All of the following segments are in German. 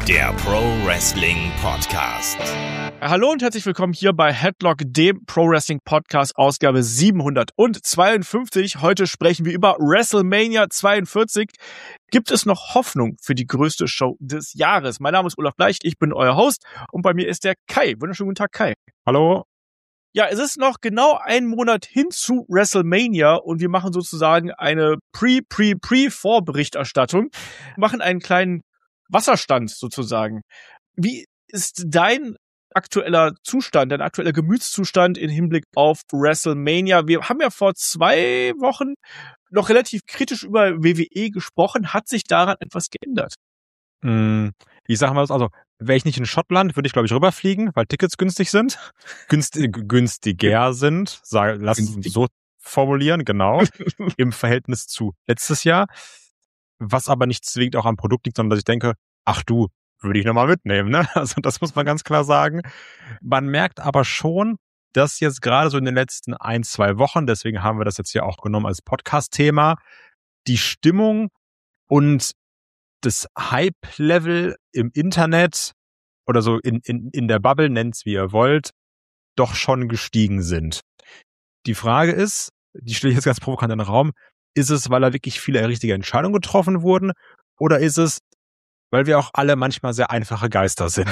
der Pro Wrestling Podcast. Hallo und herzlich willkommen hier bei Headlock, dem Pro Wrestling Podcast, Ausgabe 752. Heute sprechen wir über WrestleMania 42. Gibt es noch Hoffnung für die größte Show des Jahres? Mein Name ist Olaf Bleicht, ich bin euer Host und bei mir ist der Kai. Wunderschönen guten Tag, Kai. Hallo. Ja, es ist noch genau ein Monat hin zu WrestleMania und wir machen sozusagen eine Vorberichterstattung, machen einen kleinen Wasserstand sozusagen. Wie ist dein aktueller Zustand, dein aktueller Gemütszustand im Hinblick auf WrestleMania? Wir haben ja vor 2 Wochen noch relativ kritisch über WWE gesprochen. Hat sich daran etwas geändert? Ich sag mal, also wäre ich nicht in Schottland, würde ich, glaube ich, rüberfliegen, weil Tickets günstig sind. Günstiger sind. Lass es so formulieren, genau. Im Verhältnis zu letztes Jahr. Was aber nicht zwingend auch am Produkt liegt, sondern dass ich denke, ach du, würde ich nochmal mitnehmen, ne? Also das muss man ganz klar sagen. Man merkt aber schon, dass jetzt gerade so in den letzten 1-2 Wochen, deswegen haben wir das jetzt hier auch genommen als Podcast-Thema, die Stimmung und das Hype-Level im Internet oder so in der Bubble, nennt's wie ihr wollt, doch schon gestiegen sind. Die Frage ist, die stelle ich jetzt ganz provokant in den Raum, ist es, weil da wirklich viele richtige Entscheidungen getroffen wurden oder ist es, weil wir auch alle manchmal sehr einfache Geister sind?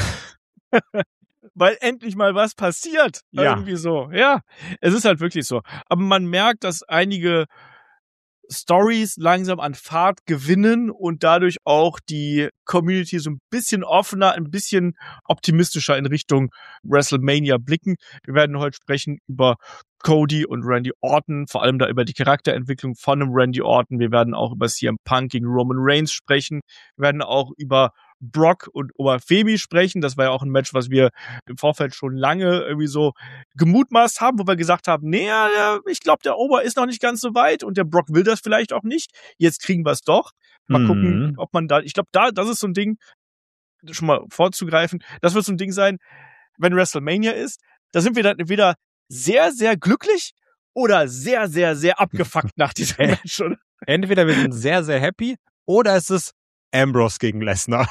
Weil endlich mal was passiert. Ja. Irgendwie so. Ja, es ist halt wirklich so. Aber man merkt, dass einige Stories langsam an Fahrt gewinnen und dadurch auch die Community so ein bisschen offener, ein bisschen optimistischer in Richtung WrestleMania blicken. Wir werden heute sprechen über Cody und Randy Orton, vor allem da über die Charakterentwicklung von einem Randy Orton. Wir werden auch über CM Punk gegen Roman Reigns sprechen. Wir werden auch über Brock und Oberfemi sprechen. Das war ja auch ein Match, was wir im Vorfeld schon lange irgendwie so gemutmaßt haben, wo wir gesagt haben, nee, ich glaube, der Ober ist noch nicht ganz so weit und der Brock will das vielleicht auch nicht. Jetzt kriegen wir es doch. Mal gucken, ob man da, ich glaube, das ist so ein Ding, schon mal vorzugreifen, das wird so ein Ding sein, wenn WrestleMania ist, da sind wir dann entweder sehr, sehr glücklich oder sehr, sehr, sehr abgefuckt nach diesem Match, oder? Entweder wir sind sehr, sehr happy oder es ist Ambrose gegen Lesnar.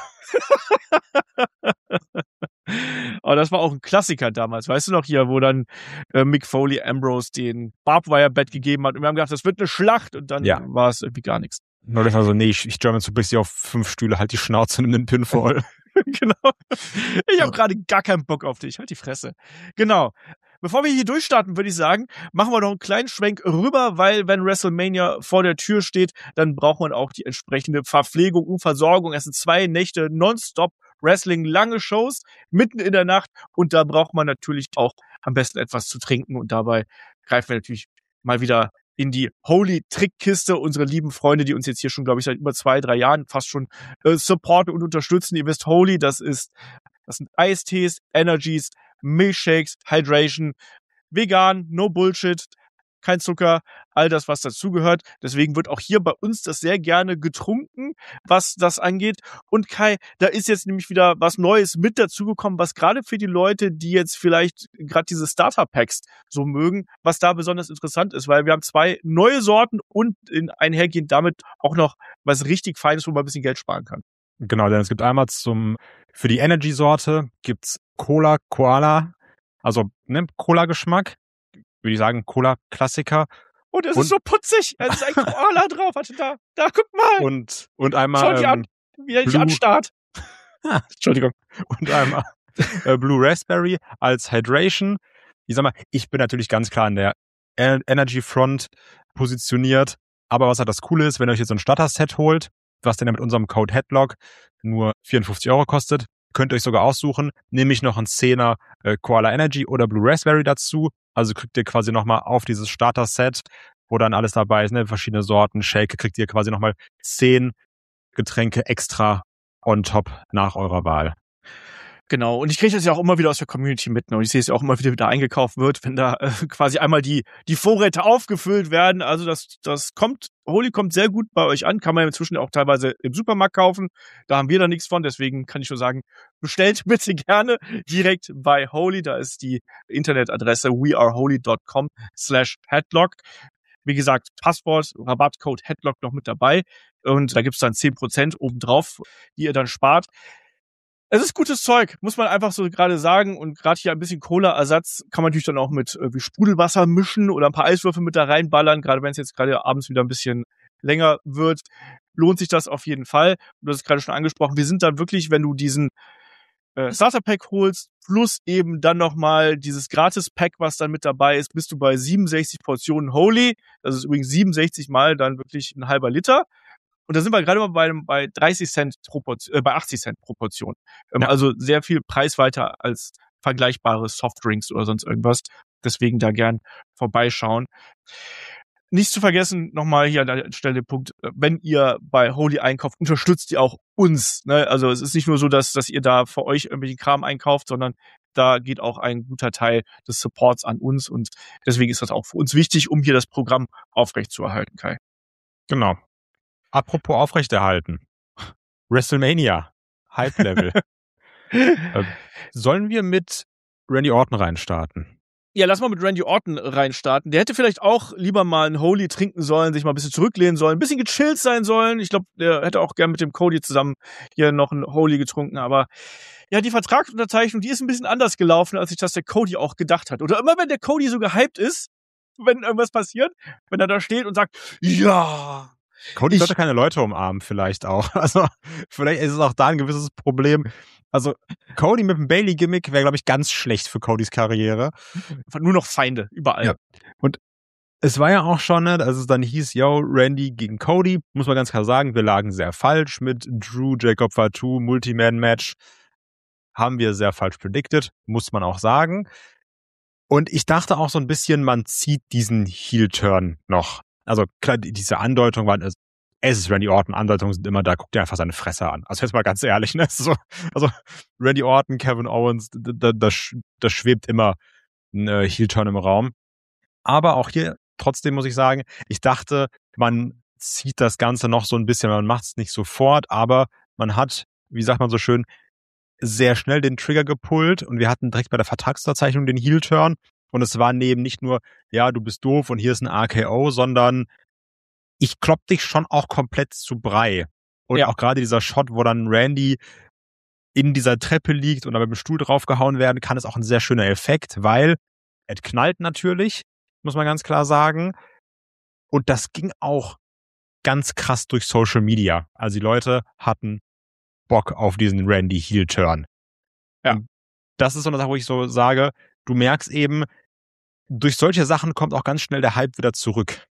Aber das war auch ein Klassiker damals, weißt du noch hier, wo dann Mick Foley Ambrose den Barbwire-Bett gegeben hat und wir haben gedacht, das wird eine Schlacht und dann war es irgendwie gar nichts. Nur das war so, nee, ich German Suplex hier auf 5 Stühle, halt die Schnauze und nimm den Pinfall. Genau. Ich habe gerade gar keinen Bock auf dich, halt die Fresse. Genau. Bevor wir hier durchstarten, würde ich sagen, machen wir noch einen kleinen Schwenk rüber, weil wenn WrestleMania vor der Tür steht, dann braucht man auch die entsprechende Verpflegung und Versorgung. Es sind 2 Nächte nonstop Wrestling, lange Shows, mitten in der Nacht und da braucht man natürlich auch am besten etwas zu trinken und dabei greifen wir natürlich mal wieder in die Holy-Trickkiste. Unsere lieben Freunde, die uns jetzt hier schon, glaube ich, seit über 2-3 Jahren fast schon supporten und unterstützen. Ihr wisst, Holy, das sind Eistees, Energies, Milkshakes, Hydration, vegan, no Bullshit, kein Zucker, all das, was dazugehört. Deswegen wird auch hier bei uns das sehr gerne getrunken, was das angeht. Und Kai, da ist jetzt nämlich wieder was Neues mit dazugekommen, was gerade für die Leute, die jetzt vielleicht gerade diese Starter-Packs so mögen, was da besonders interessant ist, weil wir haben 2 neue Sorten und einhergehend damit auch noch was richtig Feines, wo man ein bisschen Geld sparen kann. Genau, denn es gibt einmal für die Energy-Sorte gibt's Cola Koala, also Cola-Geschmack, würde ich sagen, Cola-Klassiker. Und es ist so putzig, es ist ein Koala drauf, warte da, guck mal. Und einmal schau die an, wie er dich anstarrt. Entschuldigung. Und einmal Blue Raspberry als Hydration. Ich sag mal, ich bin natürlich ganz klar an der Energy Front positioniert, aber was halt das Coole ist, wenn ihr euch jetzt so ein Starter-Set holt, was denn ja mit unserem Code Headlock nur 54 € kostet, könnt ihr euch sogar aussuchen, nämlich noch ein 10er Koala Energy oder Blue Raspberry dazu. Also kriegt ihr quasi nochmal auf dieses Starter-Set, wo dann alles dabei ist, verschiedene Sorten, Shake, kriegt ihr quasi nochmal 10 Getränke extra on top nach eurer Wahl. Genau, und ich kriege das ja auch immer wieder aus der Community mit, ne? Und ich sehe es ja auch immer wieder eingekauft wird, wenn da quasi einmal die Vorräte aufgefüllt werden. Also Holy kommt sehr gut bei euch an, kann man inzwischen auch teilweise im Supermarkt kaufen. Da haben wir da nichts von, deswegen kann ich nur sagen, bestellt bitte gerne direkt bei Holy. Da ist die Internetadresse weareholy.com/headlock. Wie gesagt, Passwort, Rabattcode Headlock noch mit dabei. Und da gibt's dann 10% obendrauf, die ihr dann spart. Es ist gutes Zeug, muss man einfach so gerade sagen. Und gerade hier ein bisschen Cola-Ersatz kann man natürlich dann auch mit wie Sprudelwasser mischen oder ein paar Eiswürfel mit da reinballern. Gerade wenn es jetzt gerade abends wieder ein bisschen länger wird, lohnt sich das auf jeden Fall. Du hast es gerade schon angesprochen. Wir sind dann wirklich, wenn du diesen Starter-Pack holst, plus eben dann nochmal dieses Gratis-Pack, was dann mit dabei ist, bist du bei 67 Portionen Holy. Das ist übrigens 67 mal dann wirklich ein halber Liter. Und da sind wir gerade mal bei 30 Cent bei 80 Cent pro Portion. Ja. Also sehr viel preisweiter als vergleichbare Softdrinks oder sonst irgendwas. Deswegen da gern vorbeischauen. Nicht zu vergessen, nochmal hier an der Stelle den Punkt, wenn ihr bei Holy einkauft, unterstützt ihr auch uns. Ne? Also es ist nicht nur so, dass ihr da für euch irgendwelchen Kram einkauft, sondern da geht auch ein guter Teil des Supports an uns. Und deswegen ist das auch für uns wichtig, um hier das Programm aufrechtzuerhalten, Kai. Genau. Apropos aufrechterhalten. WrestleMania. Hype-Level. Sollen wir mit Randy Orton reinstarten? Ja, lass mal mit Randy Orton reinstarten. Der hätte vielleicht auch lieber mal ein Holy trinken sollen, sich mal ein bisschen zurücklehnen sollen, ein bisschen gechillt sein sollen. Ich glaube, der hätte auch gern mit dem Cody zusammen hier noch ein Holy getrunken. Aber ja, die Vertragsunterzeichnung, die ist ein bisschen anders gelaufen, als sich das der Cody auch gedacht hat. Oder immer wenn der Cody so gehypt ist, wenn irgendwas passiert, wenn er da steht und sagt, ja... Cody sollte keine Leute umarmen, vielleicht auch. Also, vielleicht ist es auch da ein gewisses Problem. Also, Cody mit dem Bailey-Gimmick wäre, glaube ich, ganz schlecht für Codys Karriere. Nur noch Feinde, überall. Ja. Und es war ja auch schon, ne, als es dann hieß, yo, Randy gegen Cody, muss man ganz klar sagen, wir lagen sehr falsch mit Drew, Jacob Fatu, Multiman-Match. Haben wir sehr falsch predicted, muss man auch sagen. Und ich dachte auch so ein bisschen, man zieht diesen Heel-Turn noch. Also klar, diese Andeutung war, es ist Randy Orton, Andeutungen sind immer da, guck dir einfach seine Fresse an. Also jetzt mal ganz ehrlich, ne? So, also Randy Orton, Kevin Owens, da schwebt immer ein Heel-Turn im Raum. Aber auch hier, trotzdem muss ich sagen, ich dachte, man zieht das Ganze noch so ein bisschen, man macht es nicht sofort, aber man hat, wie sagt man so schön, sehr schnell den Trigger gepullt und wir hatten direkt bei der Vertragsunterzeichnung den Heel-Turn. Und es war neben nicht nur, ja, du bist doof und hier ist ein RKO, sondern ich klopp dich schon auch komplett zu Brei. Und ja, auch gerade dieser Shot, wo dann Randy in dieser Treppe liegt und da mit dem Stuhl draufgehauen werden kann, ist auch ein sehr schöner Effekt, weil er knallt natürlich, muss man ganz klar sagen. Und das ging auch ganz krass durch Social Media. Also die Leute hatten Bock auf diesen Randy Heel-Turn. Ja. Und das ist so eine Sache, wo ich so sage, du merkst eben, durch solche Sachen kommt auch ganz schnell der Hype wieder zurück.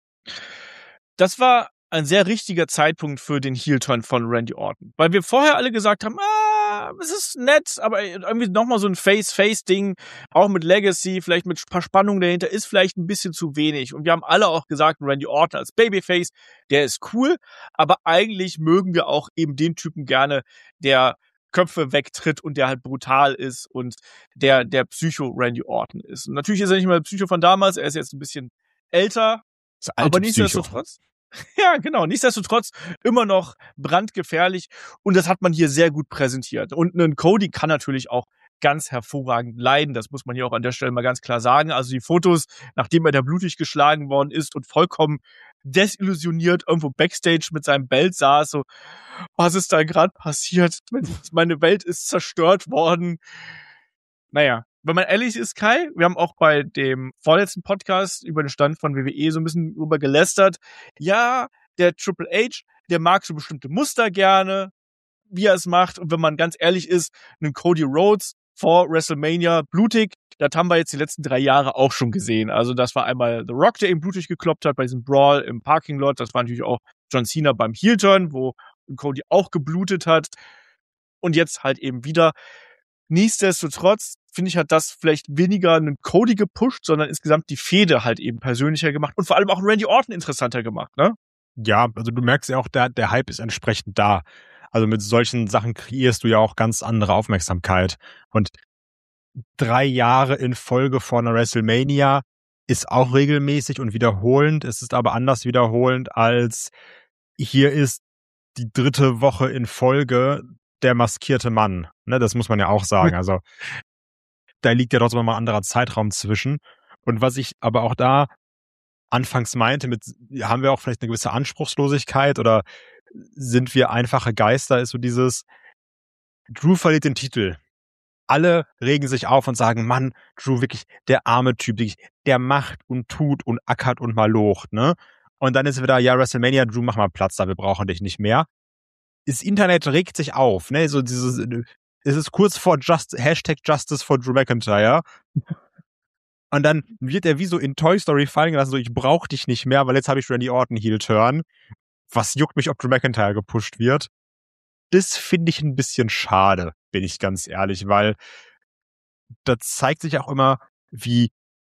Das war ein sehr richtiger Zeitpunkt für den Heel-Turn von Randy Orton. Weil wir vorher alle gesagt haben, es ist nett, aber irgendwie nochmal so ein Face-Face-Ding, auch mit Legacy, vielleicht mit ein paar Spannungen dahinter, ist vielleicht ein bisschen zu wenig. Und wir haben alle auch gesagt, Randy Orton als Babyface, der ist cool, aber eigentlich mögen wir auch eben den Typen gerne, der Köpfe wegtritt und der halt brutal ist und der Psycho-Randy Orton ist. Und natürlich ist er nicht mehr der Psycho von damals, er ist jetzt ein bisschen älter, aber nichtsdestotrotz. Ja, genau. Nichtsdestotrotz immer noch brandgefährlich und das hat man hier sehr gut präsentiert. Und ein Cody kann natürlich auch ganz hervorragend leiden. Das muss man hier auch an der Stelle mal ganz klar sagen. Also die Fotos, nachdem er da blutig geschlagen worden ist und vollkommen desillusioniert irgendwo Backstage mit seinem Belt saß, so, was ist da gerade passiert? Meine Welt ist zerstört worden. Naja, wenn man ehrlich ist, Kai, wir haben auch bei dem vorletzten Podcast über den Stand von WWE so ein bisschen drüber gelästert. Ja, der Triple H, der mag so bestimmte Muster gerne, wie er es macht. Und wenn man ganz ehrlich ist, einen Cody Rhodes vor WrestleMania blutig, das haben wir jetzt die letzten 3 Jahre auch schon gesehen. Also das war einmal The Rock, der ihn blutig gekloppt hat bei diesem Brawl im Parking Lot. Das war natürlich auch John Cena beim Heel-Turn, wo Cody auch geblutet hat. Und jetzt halt eben wieder. Nichtsdestotrotz, finde ich, hat das vielleicht weniger einen Cody gepusht, sondern insgesamt die Fehde halt eben persönlicher gemacht und vor allem auch Randy Orton interessanter gemacht, ne? Ja, also du merkst ja auch, der Hype ist entsprechend da. Also mit solchen Sachen kreierst du ja auch ganz andere Aufmerksamkeit. Und 3 Jahre in Folge vor einer WrestleMania ist auch regelmäßig und wiederholend. Es ist aber anders wiederholend als hier ist die 3. Woche in Folge der maskierte Mann. Ne, das muss man ja auch sagen. Also da liegt ja trotzdem mal ein anderer Zeitraum zwischen. Und was ich aber auch da anfangs meinte, haben wir auch vielleicht eine gewisse Anspruchslosigkeit oder sind wir einfache Geister, ist so dieses, Drew verliert den Titel. Alle regen sich auf und sagen, Mann, Drew wirklich der arme Typ, der macht und tut und ackert und malocht, ne? Und dann ist wieder, ja, WrestleMania, Drew, mach mal Platz da, wir brauchen dich nicht mehr. Das Internet regt sich auf, ne? So dieses, es ist kurz vor Hashtag Justice for Drew McIntyre. Und dann wird er wie so in Toy Story fallen gelassen, so, ich brauch dich nicht mehr, weil jetzt habe ich Randy Orton Heel-Turn. Was juckt mich, ob Drew McIntyre gepusht wird? Das finde ich ein bisschen schade, bin ich ganz ehrlich, weil da zeigt sich auch immer, wie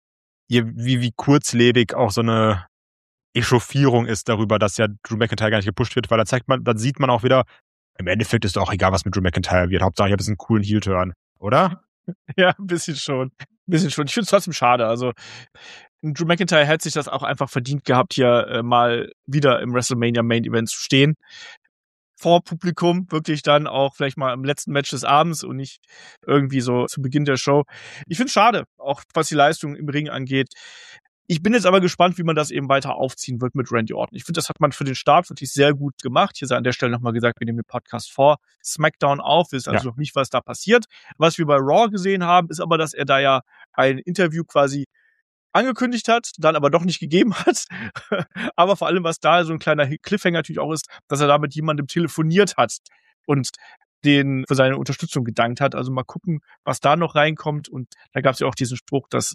kurzlebig auch so eine Echauffierung ist darüber, dass ja Drew McIntyre gar nicht gepusht wird, weil dann sieht man auch wieder, im Endeffekt ist doch egal, was mit Drew McIntyre wird. Hauptsache, ich habe jetzt einen coolen Heel-Turn, oder? Ja, ein bisschen schon. Ich finde es trotzdem schade. Also, Drew McIntyre hätte sich das auch einfach verdient gehabt, hier mal wieder im WrestleMania Main Event zu stehen. Vor Publikum, wirklich dann auch vielleicht mal im letzten Match des Abends und nicht irgendwie so zu Beginn der Show. Ich finde es schade, auch was die Leistung im Ring angeht. Ich bin jetzt aber gespannt, wie man das eben weiter aufziehen wird mit Randy Orton. Ich finde, das hat man für den Start wirklich sehr gut gemacht. Hier sei an der Stelle nochmal gesagt, wir nehmen den Podcast vor SmackDown auf, wissen also noch nicht, was da passiert. Was wir bei Raw gesehen haben, ist aber, dass er da ja ein Interview quasi angekündigt hat, dann aber doch nicht gegeben hat. Aber vor allem, was da so ein kleiner Cliffhanger natürlich auch ist, dass er da mit jemandem telefoniert hat und den für seine Unterstützung gedankt hat. Also mal gucken, was da noch reinkommt. Und da gab es ja auch diesen Spruch, dass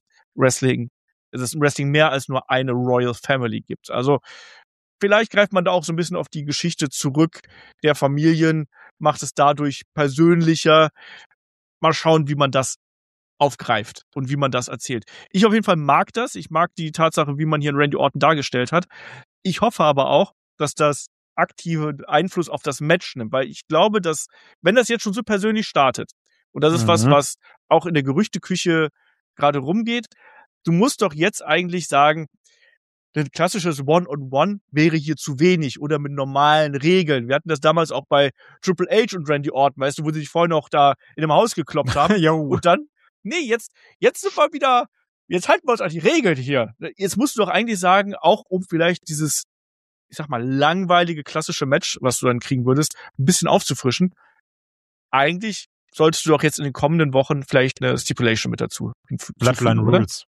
es im Wrestling mehr als nur eine Royal Family gibt. Also vielleicht greift man da auch so ein bisschen auf die Geschichte zurück der Familien, macht es dadurch persönlicher. Mal schauen, wie man das aufgreift und wie man das erzählt. Ich auf jeden Fall mag das. Ich mag die Tatsache, wie man hier einen Randy Orton dargestellt hat. Ich hoffe aber auch, dass das aktive Einfluss auf das Match nimmt, weil ich glaube, dass, wenn das jetzt schon so persönlich startet, und das ist was auch in der Gerüchteküche gerade rumgeht, du musst doch jetzt eigentlich sagen, ein klassisches One-on-One wäre hier zu wenig oder mit normalen Regeln. Wir hatten das damals auch bei Triple H und Randy Orton, weißt du, wo sie sich vorhin noch da in dem Haus gekloppt haben. Und dann, jetzt sind wir wieder, jetzt halten wir uns an die Regeln hier. Jetzt musst du doch eigentlich sagen, auch um vielleicht dieses, ich sag mal, langweilige klassische Match, was du dann kriegen würdest, ein bisschen aufzufrischen. Eigentlich solltest du doch jetzt in den kommenden Wochen vielleicht eine Stipulation mit dazu. Bloodline Rules.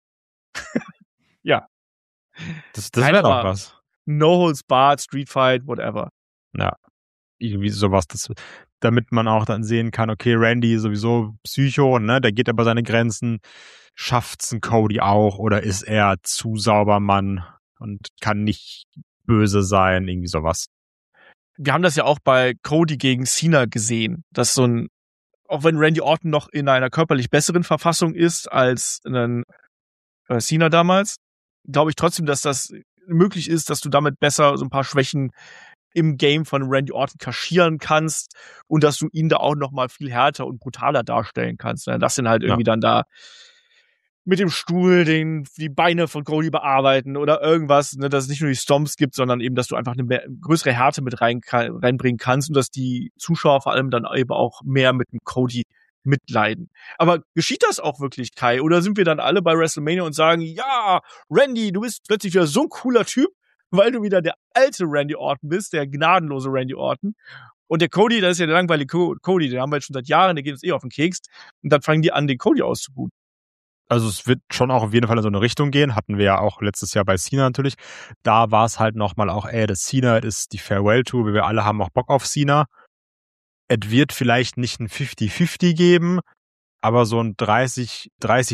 Ja. Das wäre doch was. No holds barred, Street Fight, whatever. Ja, irgendwie sowas, damit man auch dann sehen kann, okay, Randy ist sowieso Psycho, ne, der geht aber seine Grenzen. Schafft's ein Cody auch oder ist er zu sauber Mann und kann nicht böse sein, irgendwie sowas. Wir haben das ja auch bei Cody gegen Cena gesehen, dass auch wenn Randy Orton noch in einer körperlich besseren Verfassung ist als Cena damals, glaube ich trotzdem, dass das möglich ist, dass du damit besser so ein paar Schwächen im Game von Randy Orton kaschieren kannst und dass du ihn da auch noch mal viel härter und brutaler darstellen kannst. Das sind halt irgendwie dann da mit dem Stuhl die Beine von Cody bearbeiten oder irgendwas, ne, dass es nicht nur die Stomps gibt, sondern eben, dass du einfach eine größere Härte mit reinbringen kannst und dass die Zuschauer vor allem dann eben auch mehr mit dem Cody mitleiden. Aber geschieht das auch wirklich, Kai? Oder sind wir dann alle bei WrestleMania und sagen, ja, Randy, du bist plötzlich wieder so ein cooler Typ, weil du wieder der alte Randy Orton bist, der gnadenlose Randy Orton. Und der Cody, das ist ja der langweilige Cody, den haben wir jetzt schon seit Jahren, der geht uns auf den Keks. Und dann fangen die an, den Cody auszubuden. Also es wird schon auch auf jeden Fall in so eine Richtung gehen. Hatten wir ja auch letztes Jahr bei Cena natürlich. Da war es halt nochmal auch, das Cena ist die Farewell-Tour. Wir alle haben auch Bock auf Cena. Es wird vielleicht nicht ein 50-50 geben, aber so ein 30-70,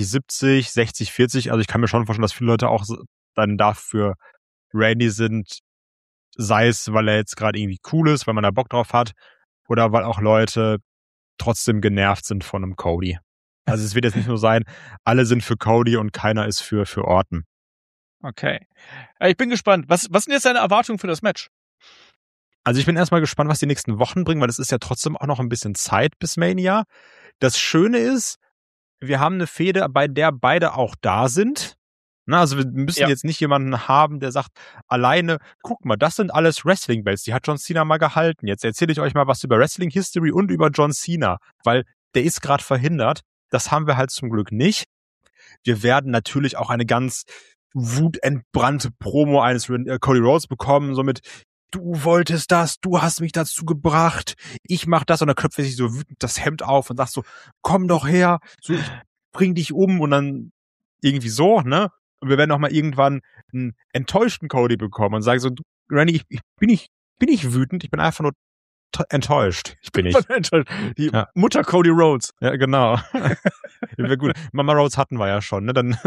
60-40. Also ich kann mir schon vorstellen, dass viele Leute auch dann dafür Randy sind, sei es, weil er jetzt gerade irgendwie cool ist, weil man da Bock drauf hat, oder weil auch Leute trotzdem genervt sind von einem Cody. Also es wird jetzt nicht nur sein, alle sind für Cody und keiner ist für Orton. Okay. Ich bin gespannt. Was sind jetzt deine Erwartungen für das Match? Also ich bin erstmal gespannt, was die nächsten Wochen bringen, weil es ist ja trotzdem auch noch ein bisschen Zeit bis Mania. Das Schöne ist, wir haben eine Fehde, bei der beide auch da sind. Na, also wir müssen jetzt nicht jemanden haben, der sagt, alleine, guck mal, das sind alles Wrestling-Belts, die hat John Cena mal gehalten. Jetzt erzähle ich euch mal was über Wrestling-History und über John Cena, weil der ist gerade verhindert. Das haben wir halt zum Glück nicht. Wir werden natürlich auch eine ganz wutentbrannte Promo eines Cody Rhodes bekommen, somit du wolltest das, du hast mich dazu gebracht, ich mach das und dann köpft er sich so wütend das Hemd auf und sagt so, komm doch her, so ich bring dich um und dann irgendwie so, ne? Und wir werden auch mal irgendwann einen enttäuschten Cody bekommen und sagen so, du, Randy, ich bin nicht wütend, ich bin einfach nur enttäuscht. Ich bin nicht. Die Mutter Cody Rhodes. Ja, genau. Wäre gut. Mama Rhodes hatten wir ja schon, ne? Dann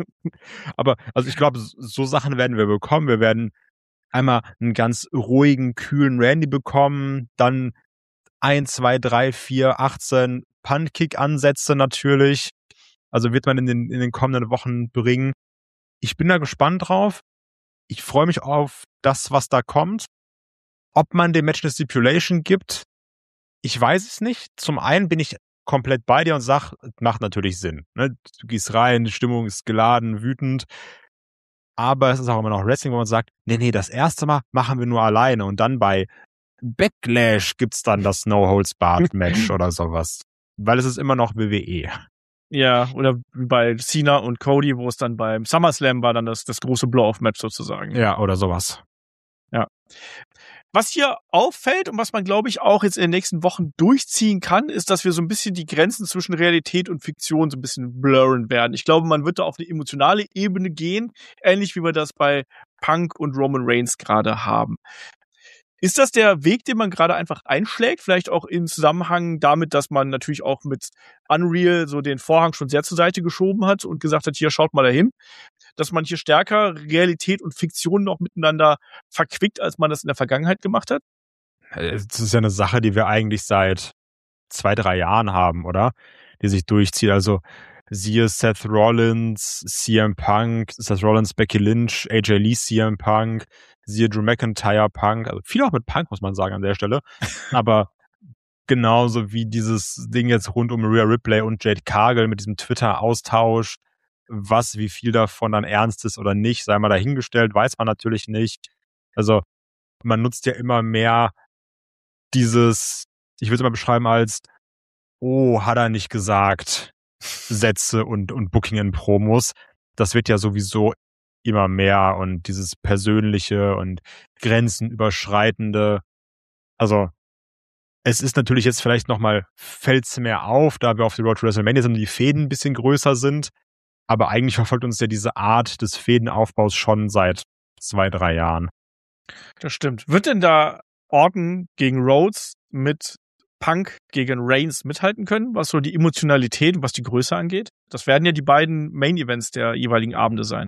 aber also ich glaube, so Sachen werden wir bekommen. Wir werden einmal einen ganz ruhigen, kühlen Randy bekommen, dann 1, 2, 3, 4, 18 Punt-Kick-Ansätze natürlich. Also wird man in den kommenden Wochen bringen. Ich bin da gespannt drauf. Ich freue mich auf das, was da kommt. Ob man dem Match eine Stipulation gibt, ich weiß es nicht. Zum einen bin ich komplett bei dir und sag, macht natürlich Sinn. Ne? Du gehst rein, die Stimmung ist geladen, wütend. Aber es ist auch immer noch Wrestling, wo man sagt, nee, das erste Mal machen wir nur alleine und dann bei Backlash gibt's dann das No-Holds-Barred-Match oder sowas. Weil es ist immer noch WWE. Ja, oder wie bei Cena und Cody, wo es dann beim SummerSlam war, dann das große Blow-Off-Match sozusagen. Ja, oder sowas. Ja. Was hier auffällt und was man, glaube ich, auch jetzt in den nächsten Wochen durchziehen kann, ist, dass wir so ein bisschen die Grenzen zwischen Realität und Fiktion so ein bisschen blurren werden. Ich glaube, man wird da auf eine emotionale Ebene gehen, ähnlich wie wir das bei Punk und Roman Reigns gerade haben. Ist das der Weg, den man gerade einfach einschlägt? Vielleicht auch im Zusammenhang damit, dass man natürlich auch mit Unreal so den Vorhang schon sehr zur Seite geschoben hat und gesagt hat, hier, schaut mal dahin. Dass man hier stärker Realität und Fiktion noch miteinander verquickt, als man das in der Vergangenheit gemacht hat? Das ist ja eine Sache, die wir eigentlich seit 2, 3 Jahren haben, oder? Die sich durchzieht. Also siehe Seth Rollins, CM Punk, Seth Rollins, Becky Lynch, AJ Lee, CM Punk, siehe Drew McIntyre, Punk. Also viel auch mit Punk, muss man sagen, an der Stelle. Aber genauso wie dieses Ding jetzt rund um Rhea Ripley und Jade Cargill mit diesem Twitter-Austausch, wie viel davon dann ernst ist oder nicht, sei mal dahingestellt, weiß man natürlich nicht. Also man nutzt ja immer mehr dieses, ich würde es mal beschreiben als, oh, hat er nicht gesagt, Sätze und Booking in Promos. Das wird ja sowieso immer mehr und dieses Persönliche und Grenzenüberschreitende. Also es ist natürlich jetzt vielleicht nochmal, fällt's mehr auf, da wir auf der Road to WrestleMania sind und die Fäden ein bisschen größer sind. Aber eigentlich verfolgt uns ja diese Art des Fädenaufbaus schon seit 2, 3 Jahren. Das stimmt. Wird denn da Orton gegen Rhodes mit Punk gegen Reigns mithalten können, was so die Emotionalität und was die Größe angeht? Das werden ja die beiden Main-Events der jeweiligen Abende sein.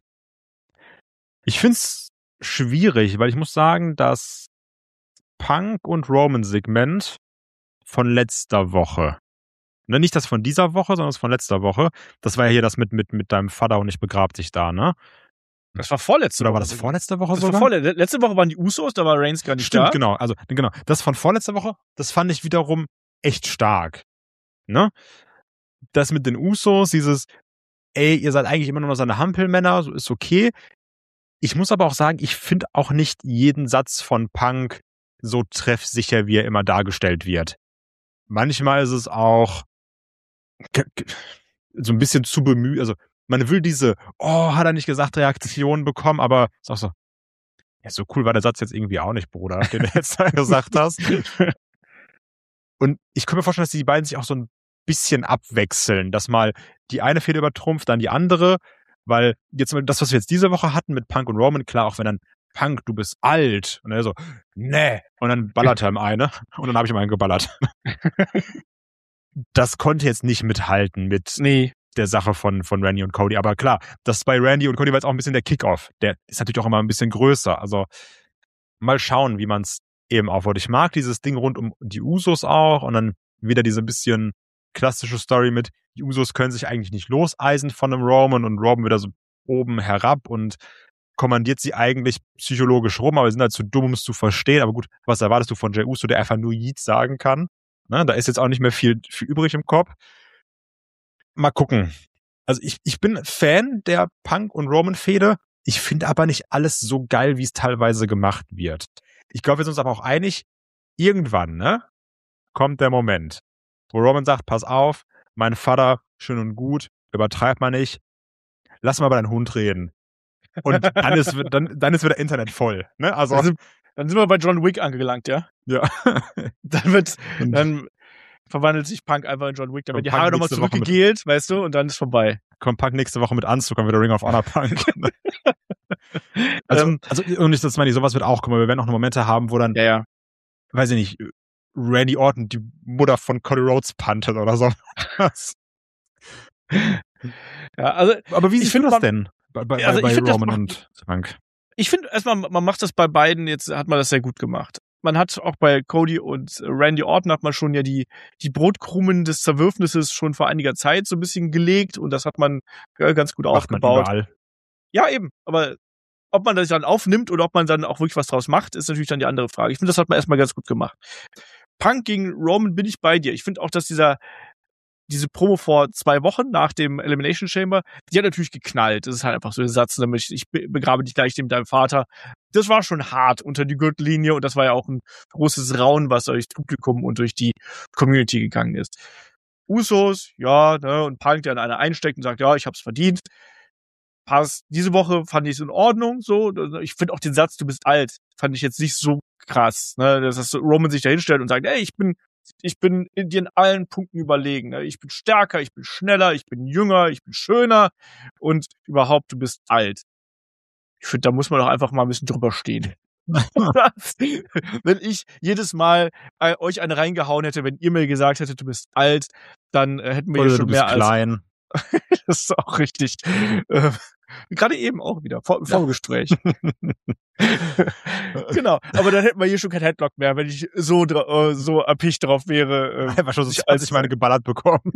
Ich find's schwierig, weil ich muss sagen, das Punk- und Roman-Segment von letzter Woche, ne, nicht das von dieser Woche, sondern das von letzter Woche, das war ja hier das mit deinem Vater und ich begrab dich da, ne? Das war vorletzte Woche. Oder war das vorletzte Woche sogar? Letzte Woche waren die Usos, da war Reigns gar nicht da. Stimmt, genau. Also, genau. Das von vorletzter Woche, das fand ich wiederum echt stark. Ne? Das mit den Usos, dieses, ey, ihr seid eigentlich immer nur noch seine Hampelmänner, so ist okay. Ich muss aber auch sagen, ich finde auch nicht jeden Satz von Punk so treffsicher, wie er immer dargestellt wird. Manchmal ist es auch so ein bisschen zu bemüht, also man will diese, oh, hat er nicht gesagt, Reaktion bekommen, aber ist auch so, ja, so cool war der Satz jetzt irgendwie auch nicht, Bruder, den du jetzt da gesagt hast. Und ich kann mir vorstellen, dass die beiden sich auch so ein bisschen abwechseln, dass mal die eine Fehde übertrumpft, dann die andere, weil jetzt das, was wir jetzt diese Woche hatten mit Punk und Roman, klar, auch wenn dann Punk, du bist alt, und er so, nee, und dann ballert er ihm eine, und dann habe ich ihm einen geballert. Das konnte jetzt nicht mithalten mit der Sache von Randy und Cody. Aber klar, das bei Randy und Cody war jetzt auch ein bisschen der Kickoff. Der ist natürlich auch immer ein bisschen größer. Also mal schauen, wie man es eben aufbaut. Ich mag dieses Ding rund um die Usos auch und dann wieder diese bisschen klassische Story mit, die Usos können sich eigentlich nicht loseisen von einem Roman und Roman wieder so oben herab und kommandiert sie eigentlich psychologisch rum, aber sie sind halt zu dumm, um es zu verstehen. Aber gut, was erwartest du von Jey Uso, der einfach nur Yeet sagen kann? Ne, da ist jetzt auch nicht mehr viel übrig im Kopf. Mal gucken. Also ich bin Fan der Punk- und Roman-Fehde. Ich finde aber nicht alles so geil, wie es teilweise gemacht wird. Ich glaube, wir sind uns aber auch einig, irgendwann, ne, kommt der Moment, wo Roman sagt, pass auf, mein Vater, schön und gut, übertreib mal nicht, lass mal über deinen Hund reden. Und dann ist wieder Internet voll. Ne? Also Dann sind wir bei John Wick angelangt, ja? Ja. Dann verwandelt sich Punk einfach in John Wick. Dann werden die Haare nochmal zurückgegelt, weißt du, und dann ist vorbei. Kommt Punk nächste Woche mit Anzug und wieder Ring of Honor Punk. also, und das meine ich, sowas wird auch kommen. Wir werden auch noch Momente haben, wo dann, weiß ich nicht, Randy Orton die Mutter von Cody Rhodes puntet oder so. Ja, also, aber wie findest du das denn? Bei Roman und Punk? Ich finde erstmal, man macht das bei beiden, jetzt hat man das sehr gut gemacht. Man hat auch bei Cody und Randy Orton hat man schon ja die Brotkrumen des Zerwürfnisses schon vor einiger Zeit so ein bisschen gelegt und das hat man ganz gut aufgebaut. Ja, eben. Aber ob man das dann aufnimmt oder ob man dann auch wirklich was draus macht, ist natürlich dann die andere Frage. Ich finde, das hat man erstmal ganz gut gemacht. Punk gegen Roman bin ich bei dir. Ich finde auch, dass diese Promo vor 2 Wochen nach dem Elimination Chamber, die hat natürlich geknallt. Das ist halt einfach so der Satz, nämlich ich begrabe dich gleich neben deinem Vater. Das war schon hart unter die Gürtellinie und das war ja auch ein großes Raunen, was durchs Publikum und durch die Community gegangen ist. Usos, ja, ne, und Punk, der an einer einsteckt und sagt, ja, ich hab's verdient. Passt. Diese Woche fand ich es in Ordnung, so. Ich finde auch den Satz, du bist alt, fand ich jetzt nicht so krass, ne, dass Roman sich da hinstellt und sagt, ey, ich bin dir in allen Punkten überlegen. Ne? Ich bin stärker, ich bin schneller, ich bin jünger, ich bin schöner und überhaupt, du bist alt. Ich finde, da muss man doch einfach mal ein bisschen drüber stehen. Wenn ich jedes Mal euch eine reingehauen hätte, wenn ihr mir gesagt hättet, du bist alt, dann hätten wir hier schon mehr als... klein. Das ist auch richtig. Gerade eben auch wieder, Vorgespräch. Genau, aber dann hätten wir hier schon kein Headlock mehr, wenn ich so erpicht drauf wäre. Einfach schon so 20 Mal geballert bekommen.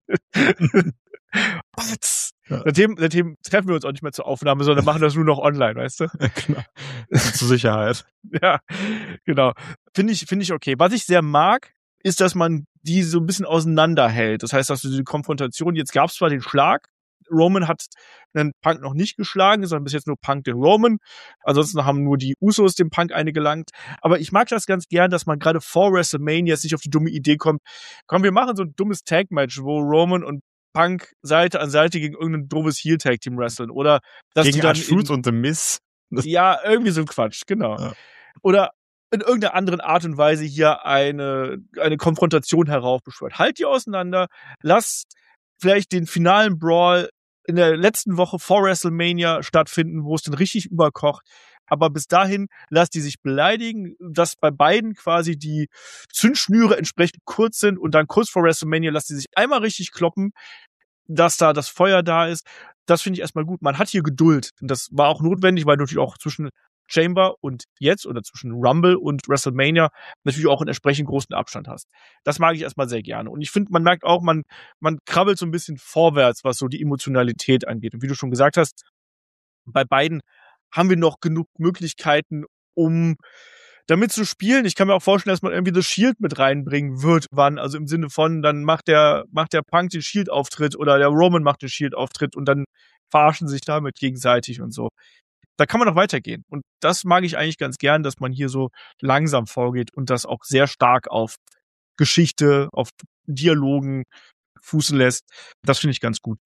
Seitdem treffen wir uns auch nicht mehr zur Aufnahme, sondern machen das nur noch online, weißt du? Genau. Zur Sicherheit. Ja, genau. Finde ich okay. Was ich sehr mag, ist, dass man die so ein bisschen auseinanderhält. Das heißt, dass du die Konfrontation, jetzt gab es zwar den Schlag, Roman hat den Punk noch nicht geschlagen, sondern bis jetzt nur Punk den Roman. Ansonsten haben nur die Usos dem Punk eine gelangt. Aber ich mag das ganz gern, dass man gerade vor WrestleMania jetzt nicht auf die dumme Idee kommt, komm, wir machen so ein dummes Tag-Match, wo Roman und Punk Seite an Seite gegen irgendein doofes Heel-Tag-Team wresteln. Oder dass gegen die dann Truth und The Miz. Ja, irgendwie so ein Quatsch, genau. Ja. Oder in irgendeiner anderen Art und Weise hier eine Konfrontation heraufbeschwört. Halt die auseinander, lasst vielleicht den finalen Brawl in der letzten Woche vor WrestleMania stattfinden, wo es dann richtig überkocht. Aber bis dahin lasst die sich beleidigen, dass bei beiden quasi die Zündschnüre entsprechend kurz sind und dann kurz vor WrestleMania lasst die sich einmal richtig kloppen, dass da das Feuer da ist. Das finde ich erstmal gut. Man hat hier Geduld. Und das war auch notwendig, weil du natürlich auch zwischen Chamber und jetzt oder zwischen Rumble und WrestleMania natürlich auch einen entsprechend großen Abstand hast. Das mag ich erstmal sehr gerne. Und ich finde, man merkt auch, man krabbelt so ein bisschen vorwärts, was so die Emotionalität angeht. Und wie du schon gesagt hast, bei beiden haben wir noch genug Möglichkeiten, um damit zu spielen. Ich kann mir auch vorstellen, dass man irgendwie das Shield mit reinbringen wird, wann. Also im Sinne von, dann macht der Punk den Shield-Auftritt oder der Roman macht den Shield-Auftritt und dann verarschen sich damit gegenseitig und so. Da kann man noch weitergehen. Und das mag ich eigentlich ganz gern, dass man hier so langsam vorgeht und das auch sehr stark auf Geschichte, auf Dialogen fußen lässt. Das finde ich ganz gut.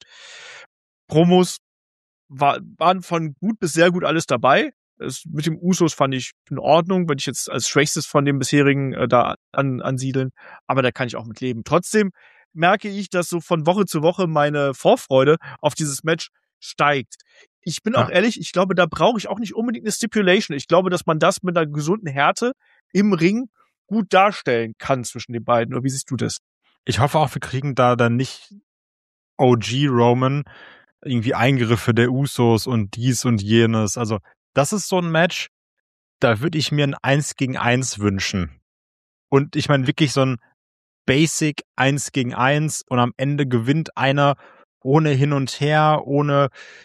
Promos waren von gut bis sehr gut alles dabei. Mit dem Usos fand ich in Ordnung, würde ich jetzt als schwächstes von dem bisherigen da ansiedeln. Aber da kann ich auch mit leben. Trotzdem merke ich, dass so von Woche zu Woche meine Vorfreude auf dieses Match steigt. Ich bin auch ehrlich, ich glaube, da brauche ich auch nicht unbedingt eine Stipulation. Ich glaube, dass man das mit einer gesunden Härte im Ring gut darstellen kann zwischen den beiden. Oder wie siehst du das? Ich hoffe auch, wir kriegen da dann nicht OG Roman, irgendwie Eingriffe der Usos und dies und jenes. Also das ist so ein Match, da würde ich mir ein 1 gegen 1 wünschen. Und ich meine wirklich so ein Basic 1 gegen 1 und am Ende gewinnt einer ohne hin und her, ohne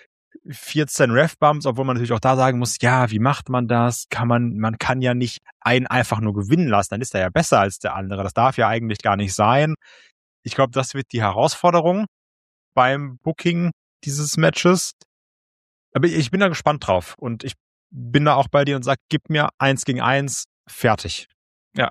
14 Ref-Bumps, obwohl man natürlich auch da sagen muss, ja, wie macht man das? Man kann ja nicht einen einfach nur gewinnen lassen, dann ist er ja besser als der andere. Das darf ja eigentlich gar nicht sein. Ich glaube, das wird die Herausforderung beim Booking dieses Matches. Aber ich bin da gespannt drauf und ich bin da auch bei dir und sag, gib mir 1 gegen 1, fertig. Ja.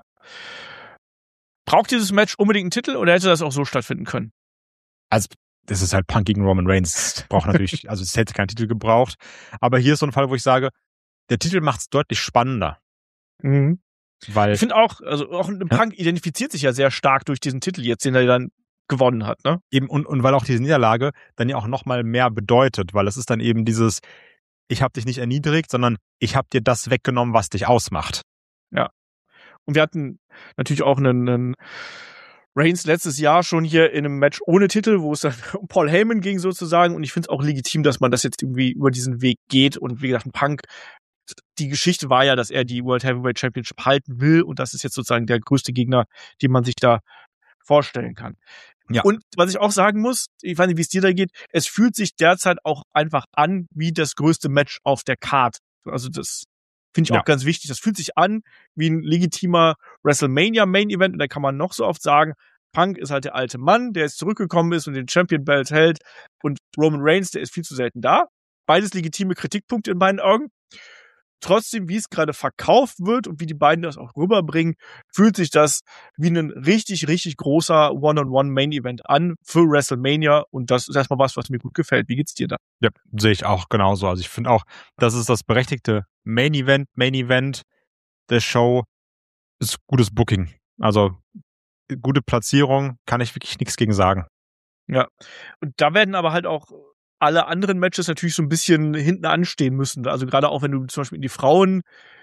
Braucht dieses Match unbedingt einen Titel oder hätte das auch so stattfinden können? Also das ist halt Punk gegen Roman Reigns. Braucht natürlich, also es hätte keinen Titel gebraucht. Aber hier ist so ein Fall, wo ich sage, der Titel macht es deutlich spannender. Mhm. Weil, Ich finde auch, also auch ein Punk identifiziert sich ja sehr stark durch diesen Titel jetzt, den er dann gewonnen hat, ne? eben, und weil auch diese Niederlage dann ja auch nochmal mehr bedeutet, weil es ist dann eben dieses, ich habe dich nicht erniedrigt, sondern ich habe dir das weggenommen, was dich ausmacht. Ja. Und wir hatten natürlich auch einen Reigns letztes Jahr schon hier in einem Match ohne Titel, wo es dann um Paul Heyman ging sozusagen. Und ich finde es auch legitim, dass man das jetzt irgendwie über diesen Weg geht. Und wie gesagt, ein Punk, die Geschichte war ja, dass er die World Heavyweight Championship halten will. Und das ist jetzt sozusagen der größte Gegner, den man sich da vorstellen kann. Ja. Und was ich auch sagen muss, ich weiß nicht, wie es dir da geht, es fühlt sich derzeit auch einfach an wie das größte Match auf der Card. Also das finde ich auch ganz wichtig. Das fühlt sich an wie ein legitimer WrestleMania Main Event und da kann man noch so oft sagen, Punk ist halt der alte Mann, der jetzt zurückgekommen ist und den Champion Belt hält und Roman Reigns, der ist viel zu selten da. Beides legitime Kritikpunkte in meinen Augen. Trotzdem, wie es gerade verkauft wird und wie die beiden das auch rüberbringen, fühlt sich das wie ein richtig, richtig großer One-on-One-Main-Event an für WrestleMania. Und das ist erstmal was mir gut gefällt. Wie geht's dir da? Ja, sehe ich auch genauso. Also ich finde auch, das ist das berechtigte Main-Event der Show. Ist gutes Booking. Also gute Platzierung, kann ich wirklich nichts gegen sagen. Ja. Und da werden aber halt auch alle anderen Matches natürlich so ein bisschen hinten anstehen müssen. Also gerade auch, wenn du zum Beispiel in die Frauenregion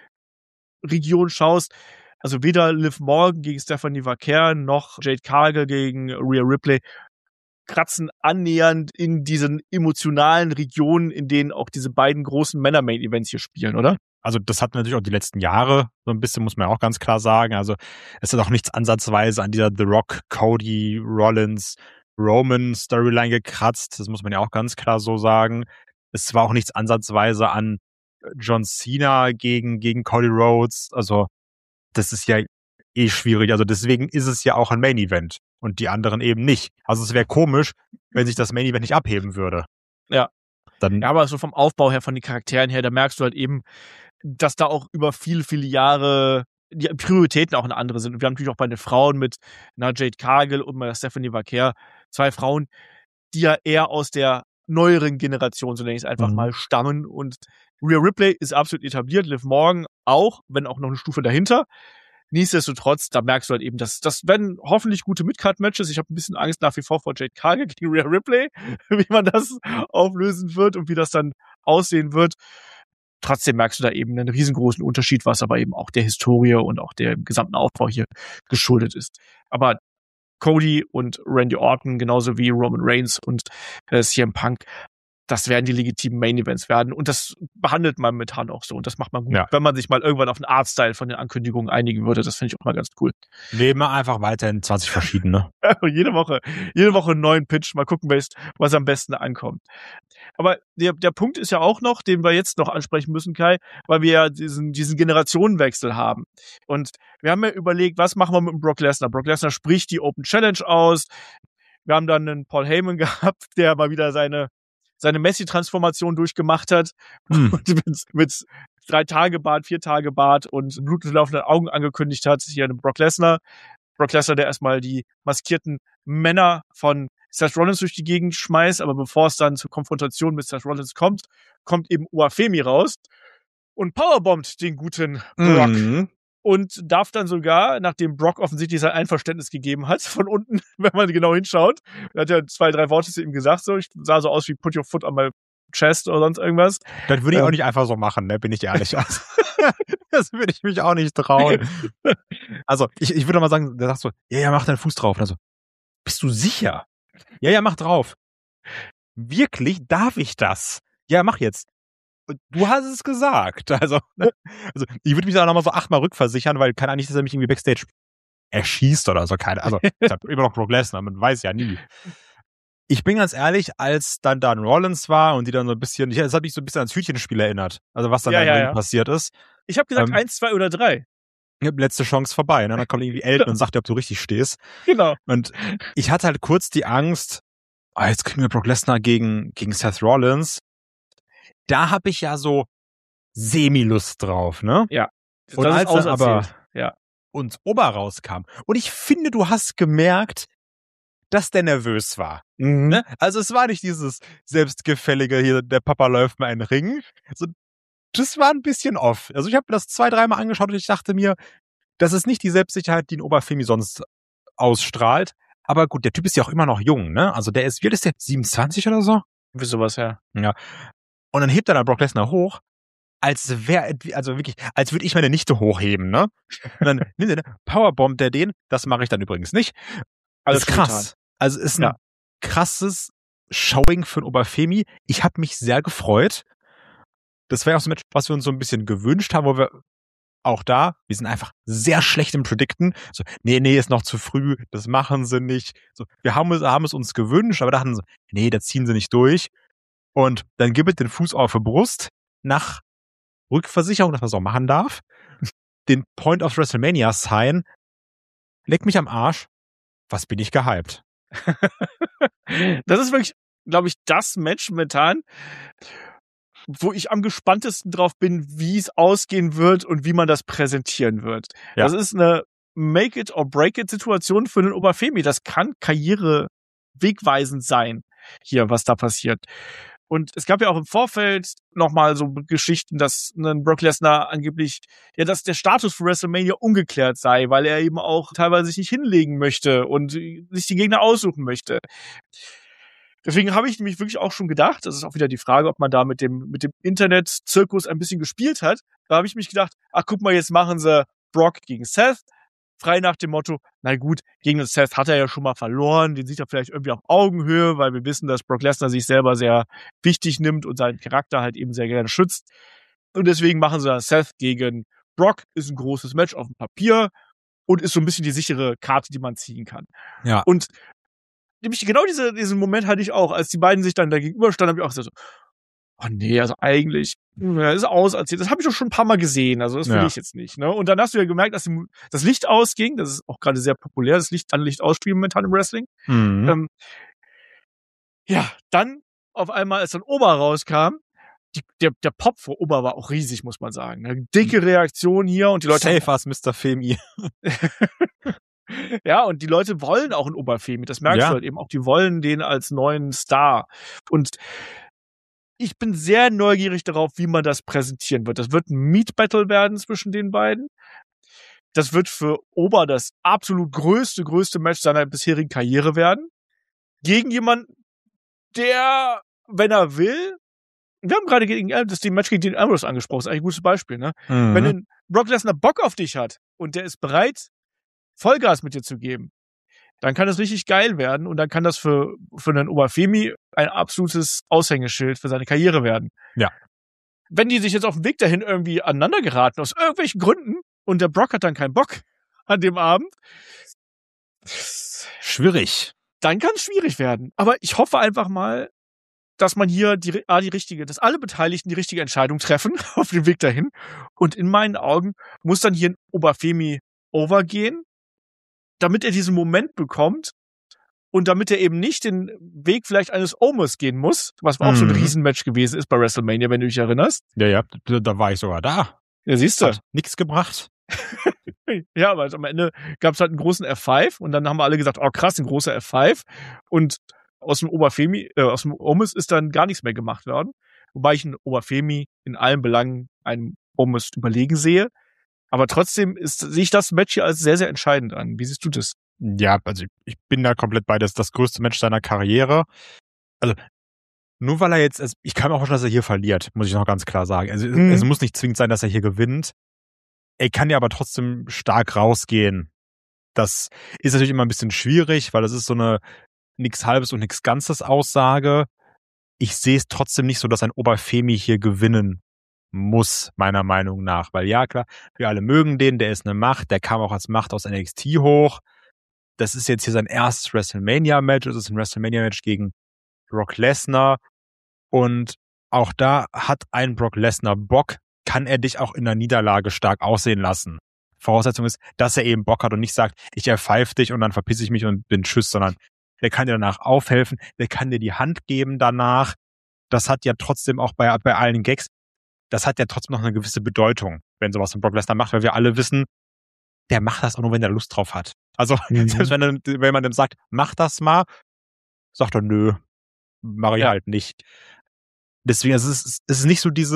schaust. Also weder Liv Morgan gegen Stephanie Vaquer noch Jade Cargill gegen Rhea Ripley kratzen annähernd in diesen emotionalen Regionen, in denen auch diese beiden großen Männer-Main-Events hier spielen, oder? Also das hatten natürlich auch die letzten Jahre so ein bisschen, muss man auch ganz klar sagen. Also es ist auch nichts ansatzweise an dieser The Rock, Cody, Rollins, Roman Storyline gekratzt. Das muss man ja auch ganz klar so sagen. Es war auch nichts ansatzweise an John Cena gegen Cody Rhodes. Also das ist ja eh schwierig. Also deswegen ist es ja auch ein Main Event und die anderen eben nicht. Also es wäre komisch, wenn sich das Main Event nicht abheben würde. Ja. Dann, Ja, aber so vom Aufbau her, von den Charakteren her, da merkst du halt eben, dass da auch über viele, viele Jahre die Prioritäten auch eine andere sind. Und wir haben natürlich auch bei den Frauen mit Jade Cargill und bei Stephanie Vaquer 2 Frauen, die ja eher aus der neueren Generation, so nenne ich es einfach mal, stammen. Und Rhea Ripley ist absolut etabliert, Liv Morgan auch, wenn auch noch eine Stufe dahinter. Nichtsdestotrotz, da merkst du halt eben, dass das werden hoffentlich gute Mid-Card-Matches. Ich habe ein bisschen Angst nach wie vor vor Jade Cargill gegen Rhea Ripley, wie man das auflösen wird und wie das dann aussehen wird. Trotzdem merkst du da eben einen riesengroßen Unterschied, was aber eben auch der Historie und auch dem gesamten Aufbau hier geschuldet ist. Aber Cody und Randy Orton, genauso wie Roman Reigns und CM Punk, das werden die legitimen Main Events werden. Und das behandelt man momentan auch so. Und das macht man gut, wenn man sich mal irgendwann auf einen Artstyle von den Ankündigungen einigen würde. Das finde ich auch mal ganz cool. Nehmen wir einfach weiterhin 20 verschiedene. jede Woche einen neuen Pitch. Mal gucken, was am besten ankommt. Aber der Punkt ist ja auch noch, den wir jetzt noch ansprechen müssen, Kai, weil wir ja diesen Generationenwechsel haben. Und wir haben ja überlegt, was machen wir mit dem Brock Lesnar? Brock Lesnar spricht die Open Challenge aus. Wir haben dann einen Paul Heyman gehabt, der mal wieder seine Messi-Transformation durchgemacht hat und mit 3 Tage Bart, 4 Tage Bart und blutlaufenden Augen angekündigt hat, hier einen Brock Lesnar. Brock Lesnar, der erstmal die maskierten Männer von Seth Rollins durch die Gegend schmeißt, aber bevor es dann zur Konfrontation mit Seth Rollins kommt eben Uafemi raus und powerbombt den guten Brock. Und darf dann sogar, nachdem Brock offensichtlich sein Einverständnis gegeben hat, von unten, wenn man genau hinschaut, er hat ja 2, 3 Worte zu ihm gesagt, so, ich sah so aus wie put your foot on my chest oder sonst irgendwas. Das würde ich auch nicht einfach so machen, ne, bin ich ehrlich. Das würde ich mich auch nicht trauen. Also, ich würde mal sagen, der sagt so, ja, mach deinen Fuß drauf. Und also, bist du sicher? Ja, mach drauf. Wirklich? Darf ich das? Ja, mach jetzt. Du hast es gesagt. Also ich würde mich da nochmal so 8-mal rückversichern, weil kann eigentlich, dass er mich irgendwie Backstage erschießt oder so. Also ich habe immer noch Brock Lesnar, man weiß ja nie. Ich bin ganz ehrlich, als dann Rollins war und die dann so ein bisschen, das hat mich so ein bisschen ans Hütchenspiel erinnert. Also was dann passiert ist. Ich habe gesagt 1, 2 oder 3. Letzte Chance vorbei. Ne? Dann kommt irgendwie Elton und sagt dir, ob du richtig stehst. Genau. Und ich hatte halt kurz die Angst, jetzt kriegen wir Brock Lesnar gegen Seth Rollins. Da habe ich ja so Semi-Lust drauf, ne? Ja. Und als dann aber uns Ober rauskam. Und ich finde, du hast gemerkt, dass der nervös war. Ne? Also es war nicht dieses selbstgefällige, hier, der Papa läuft mal einen Ring. Also, das war ein bisschen off. Also ich habe mir das 2-3 Mal angeschaut und ich dachte mir, das ist nicht die Selbstsicherheit, die ein Obafemi sonst ausstrahlt. Aber gut, der Typ ist ja auch immer noch jung, ne? Also der ist, wie alt ist der? 27 oder so? Wie sowas, ja. Ja. Und dann hebt er dann Brock Lesnar hoch, als wäre, also wirklich, als würde ich meine Nichte hochheben, ne? Und dann nimmt er, powerbombt er den. Das mache ich dann übrigens nicht. Das ist krass. Also ist ein krasses Showing für ein Obafemi. Ich habe mich sehr gefreut. Das wäre auch so ein Match, was wir uns so ein bisschen gewünscht haben, wo wir auch da, wir sind einfach sehr schlecht im Predikten. So, nee, ist noch zu früh, das machen sie nicht. So, wir haben es uns gewünscht, aber dachten so, nee, da ziehen sie nicht durch. Und dann gibt es den Fuß auf die Brust nach Rückversicherung, dass man es auch machen darf. Den Point of WrestleMania Sign. Leck mich am Arsch. Was bin ich gehypt? Das ist wirklich, glaube ich, das Match momentan, wo ich am gespanntesten drauf bin, wie es ausgehen wird und wie man das präsentieren wird. Ja. Das ist eine Make-it-or-break-it-Situation für den Obafemi. Das kann karrierewegweisend sein, hier, was da passiert. Und es gab ja auch im Vorfeld nochmal so Geschichten, dass ein Brock Lesnar angeblich, ja, dass der Status für WrestleMania ungeklärt sei, weil er eben auch teilweise sich nicht hinlegen möchte und sich die Gegner aussuchen möchte. Deswegen habe ich nämlich wirklich auch schon gedacht, das ist auch wieder die Frage, ob man da mit dem Internet-Zirkus ein bisschen gespielt hat. Da habe ich mich gedacht, ach guck mal, jetzt machen sie Brock gegen Seth. Frei nach dem Motto, na gut, gegen den Seth hat er ja schon mal verloren, den sieht er vielleicht irgendwie auf Augenhöhe, weil wir wissen, dass Brock Lesnar sich selber sehr wichtig nimmt und seinen Charakter halt eben sehr gerne schützt. Und deswegen machen sie Seth gegen Brock, ist ein großes Match auf dem Papier und ist so ein bisschen die sichere Karte, die man ziehen kann. Ja. Und nämlich genau diesen Moment hatte ich auch, als die beiden sich dann da gegenüberstanden, habe ich auch gesagt so, oh nee, also eigentlich, ist auserzählt. Das habe ich doch schon ein paar Mal gesehen, also das will ich jetzt nicht. Ne? Und dann hast du ja gemerkt, dass das Licht ausging, das ist auch gerade sehr populär, das Licht ausspielen momentan im Wrestling. Mhm. Ja, dann auf einmal, als dann Ober rauskam, der Pop vor Ober war auch riesig, muss man sagen. Eine dicke Reaktion hier und die Leute... Safe as Mr. Femi. Ja, und die Leute wollen auch einen Obafemi, das merkst du halt eben auch, die wollen den als neuen Star. Und ich bin sehr neugierig darauf, wie man das präsentieren wird. Das wird ein Meat-Battle werden zwischen den beiden. Das wird für Ober das absolut größte Match seiner bisherigen Karriere werden. Gegen jemanden, der, wenn er will, wir haben gerade das Match gegen Dean Ambrose angesprochen, das ist eigentlich ein gutes Beispiel, ne? Mhm. Wenn ein Brock Lesnar Bock auf dich hat und der ist bereit, Vollgas mit dir zu geben, dann kann das richtig geil werden und dann kann das für einen Obafemi ein absolutes Aushängeschild für seine Karriere werden. Ja. Wenn die sich jetzt auf dem Weg dahin irgendwie aneinander geraten, aus irgendwelchen Gründen, und der Brock hat dann keinen Bock an dem Abend, schwierig. Dann kann es schwierig werden. Aber ich hoffe einfach mal, dass man hier dass alle Beteiligten die richtige Entscheidung treffen auf dem Weg dahin. Und in meinen Augen muss dann hier ein Obafemi overgehen, damit er diesen Moment bekommt und damit er eben nicht den Weg vielleicht eines Omos gehen muss, was auch so ein Riesenmatch gewesen ist bei WrestleMania, wenn du dich erinnerst. Ja, da war ich sogar da. Ja, siehst du. Hat nichts gebracht. Ja, aber am Ende gab es halt einen großen F5 und dann haben wir alle gesagt, oh krass, ein großer F5 und aus dem Omos ist dann gar nichts mehr gemacht worden. Wobei ich einen Obafemi in allen Belangen einem Omos überlegen sehe. Aber trotzdem sehe ich das Match hier als sehr, sehr entscheidend an. Wie siehst du das? Ja, also ich bin da komplett bei, das größte Match seiner Karriere. Also nur weil er jetzt, ich kann mir auch vorstellen, dass er hier verliert, muss ich noch ganz klar sagen. Also es muss nicht zwingend sein, dass er hier gewinnt. Er kann ja aber trotzdem stark rausgehen. Das ist natürlich immer ein bisschen schwierig, weil das ist so eine nix Halbes und nix Ganzes Aussage. Ich sehe es trotzdem nicht so, dass ein Obafemi hier gewinnen muss, meiner Meinung nach. Weil ja, klar, wir alle mögen den, der ist eine Macht, der kam auch als Macht aus NXT hoch. Das ist jetzt hier sein erstes WrestleMania-Match, das ist ein WrestleMania-Match gegen Brock Lesnar. Und auch da hat ein Brock Lesnar Bock, kann er dich auch in der Niederlage stark aussehen lassen. Voraussetzung ist, dass er eben Bock hat und nicht sagt, ich erpfeife dich und dann verpisse ich mich und bin tschüss, sondern der kann dir danach aufhelfen, der kann dir die Hand geben danach. Das hat ja trotzdem auch bei allen Gags, das hat ja trotzdem noch eine gewisse Bedeutung, wenn sowas von Brock Lesnar macht, weil wir alle wissen, der macht das auch nur, wenn er Lust drauf hat. Also, selbst wenn man dem sagt, mach das mal, sagt er, nö, mache ich halt nicht. Deswegen, es ist nicht so dieses,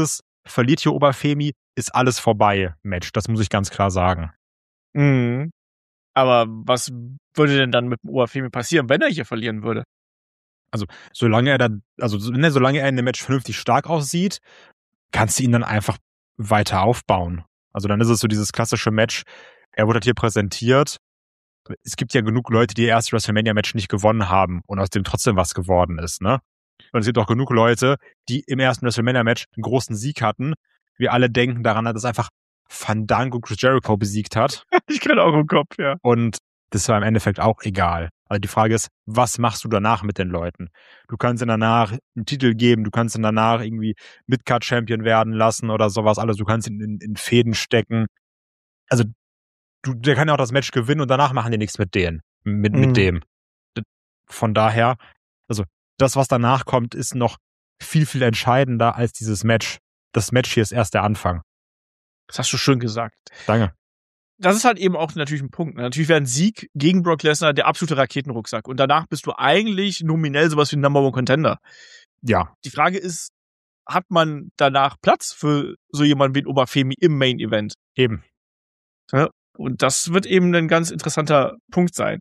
verliert hier Oberfemi, ist alles vorbei, Match. Das muss ich ganz klar sagen. Mhm. Aber was würde denn dann mit dem Oberfemi passieren, wenn er hier verlieren würde? Also, solange er in dem Match vernünftig stark aussieht, kannst du ihn dann einfach weiter aufbauen. Also dann ist es so dieses klassische Match, er wurde halt hier präsentiert. Es gibt ja genug Leute, die ihr erstes WrestleMania-Match nicht gewonnen haben und aus dem trotzdem was geworden ist, ne? Und es gibt auch genug Leute, die im ersten WrestleMania-Match einen großen Sieg hatten. Wir alle denken daran, dass einfach Fandango Chris Jericho besiegt hat. Ich kann auch im Kopf, ja. Und das war im Endeffekt auch egal. Also die Frage ist, was machst du danach mit den Leuten? Du kannst ihnen danach einen Titel geben, du kannst ihn danach irgendwie Midcard-Champion werden lassen oder sowas alles. Du kannst ihn in Fäden stecken. Also der kann ja auch das Match gewinnen und danach machen die nichts mit denen, mit dem. Von daher, also das, was danach kommt, ist noch viel, viel entscheidender als dieses Match. Das Match hier ist erst der Anfang. Das hast du schön gesagt. Danke. Das ist halt eben auch natürlich ein Punkt. Natürlich wäre ein Sieg gegen Brock Lesnar der absolute Raketenrucksack. Und danach bist du eigentlich nominell sowas wie ein Number One Contender. Ja. Die Frage ist, hat man danach Platz für so jemanden wie Oberfemi im Main Event? Eben. Ja, und das wird eben ein ganz interessanter Punkt sein.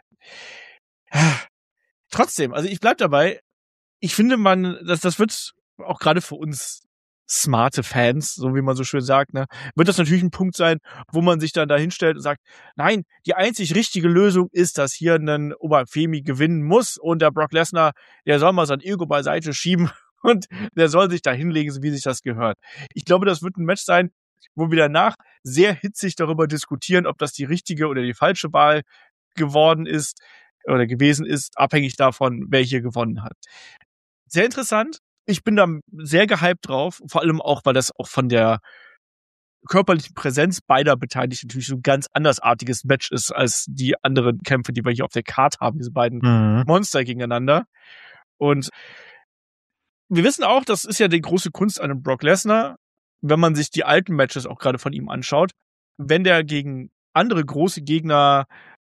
Trotzdem, also ich bleib dabei. Ich finde, das wird auch gerade für uns smarte Fans, so wie man so schön sagt, ne, wird das natürlich ein Punkt sein, wo man sich dann da hinstellt und sagt, nein, die einzig richtige Lösung ist, dass hier ein Oberfemi gewinnen muss und der Brock Lesnar, der soll mal sein Ego beiseite schieben und der soll sich da hinlegen, so wie sich das gehört. Ich glaube, das wird ein Match sein, wo wir danach sehr hitzig darüber diskutieren, ob das die richtige oder die falsche Wahl geworden ist oder gewesen ist, abhängig davon, wer hier gewonnen hat. Sehr interessant. Ich bin da sehr gehypt drauf, vor allem auch, weil das auch von der körperlichen Präsenz beider Beteiligten natürlich so ein ganz andersartiges Match ist als die anderen Kämpfe, die wir hier auf der Card haben, diese beiden Monster gegeneinander. Und wir wissen auch, das ist ja die große Kunst an einem Brock Lesnar, wenn man sich die alten Matches auch gerade von ihm anschaut, wenn der gegen andere große Gegner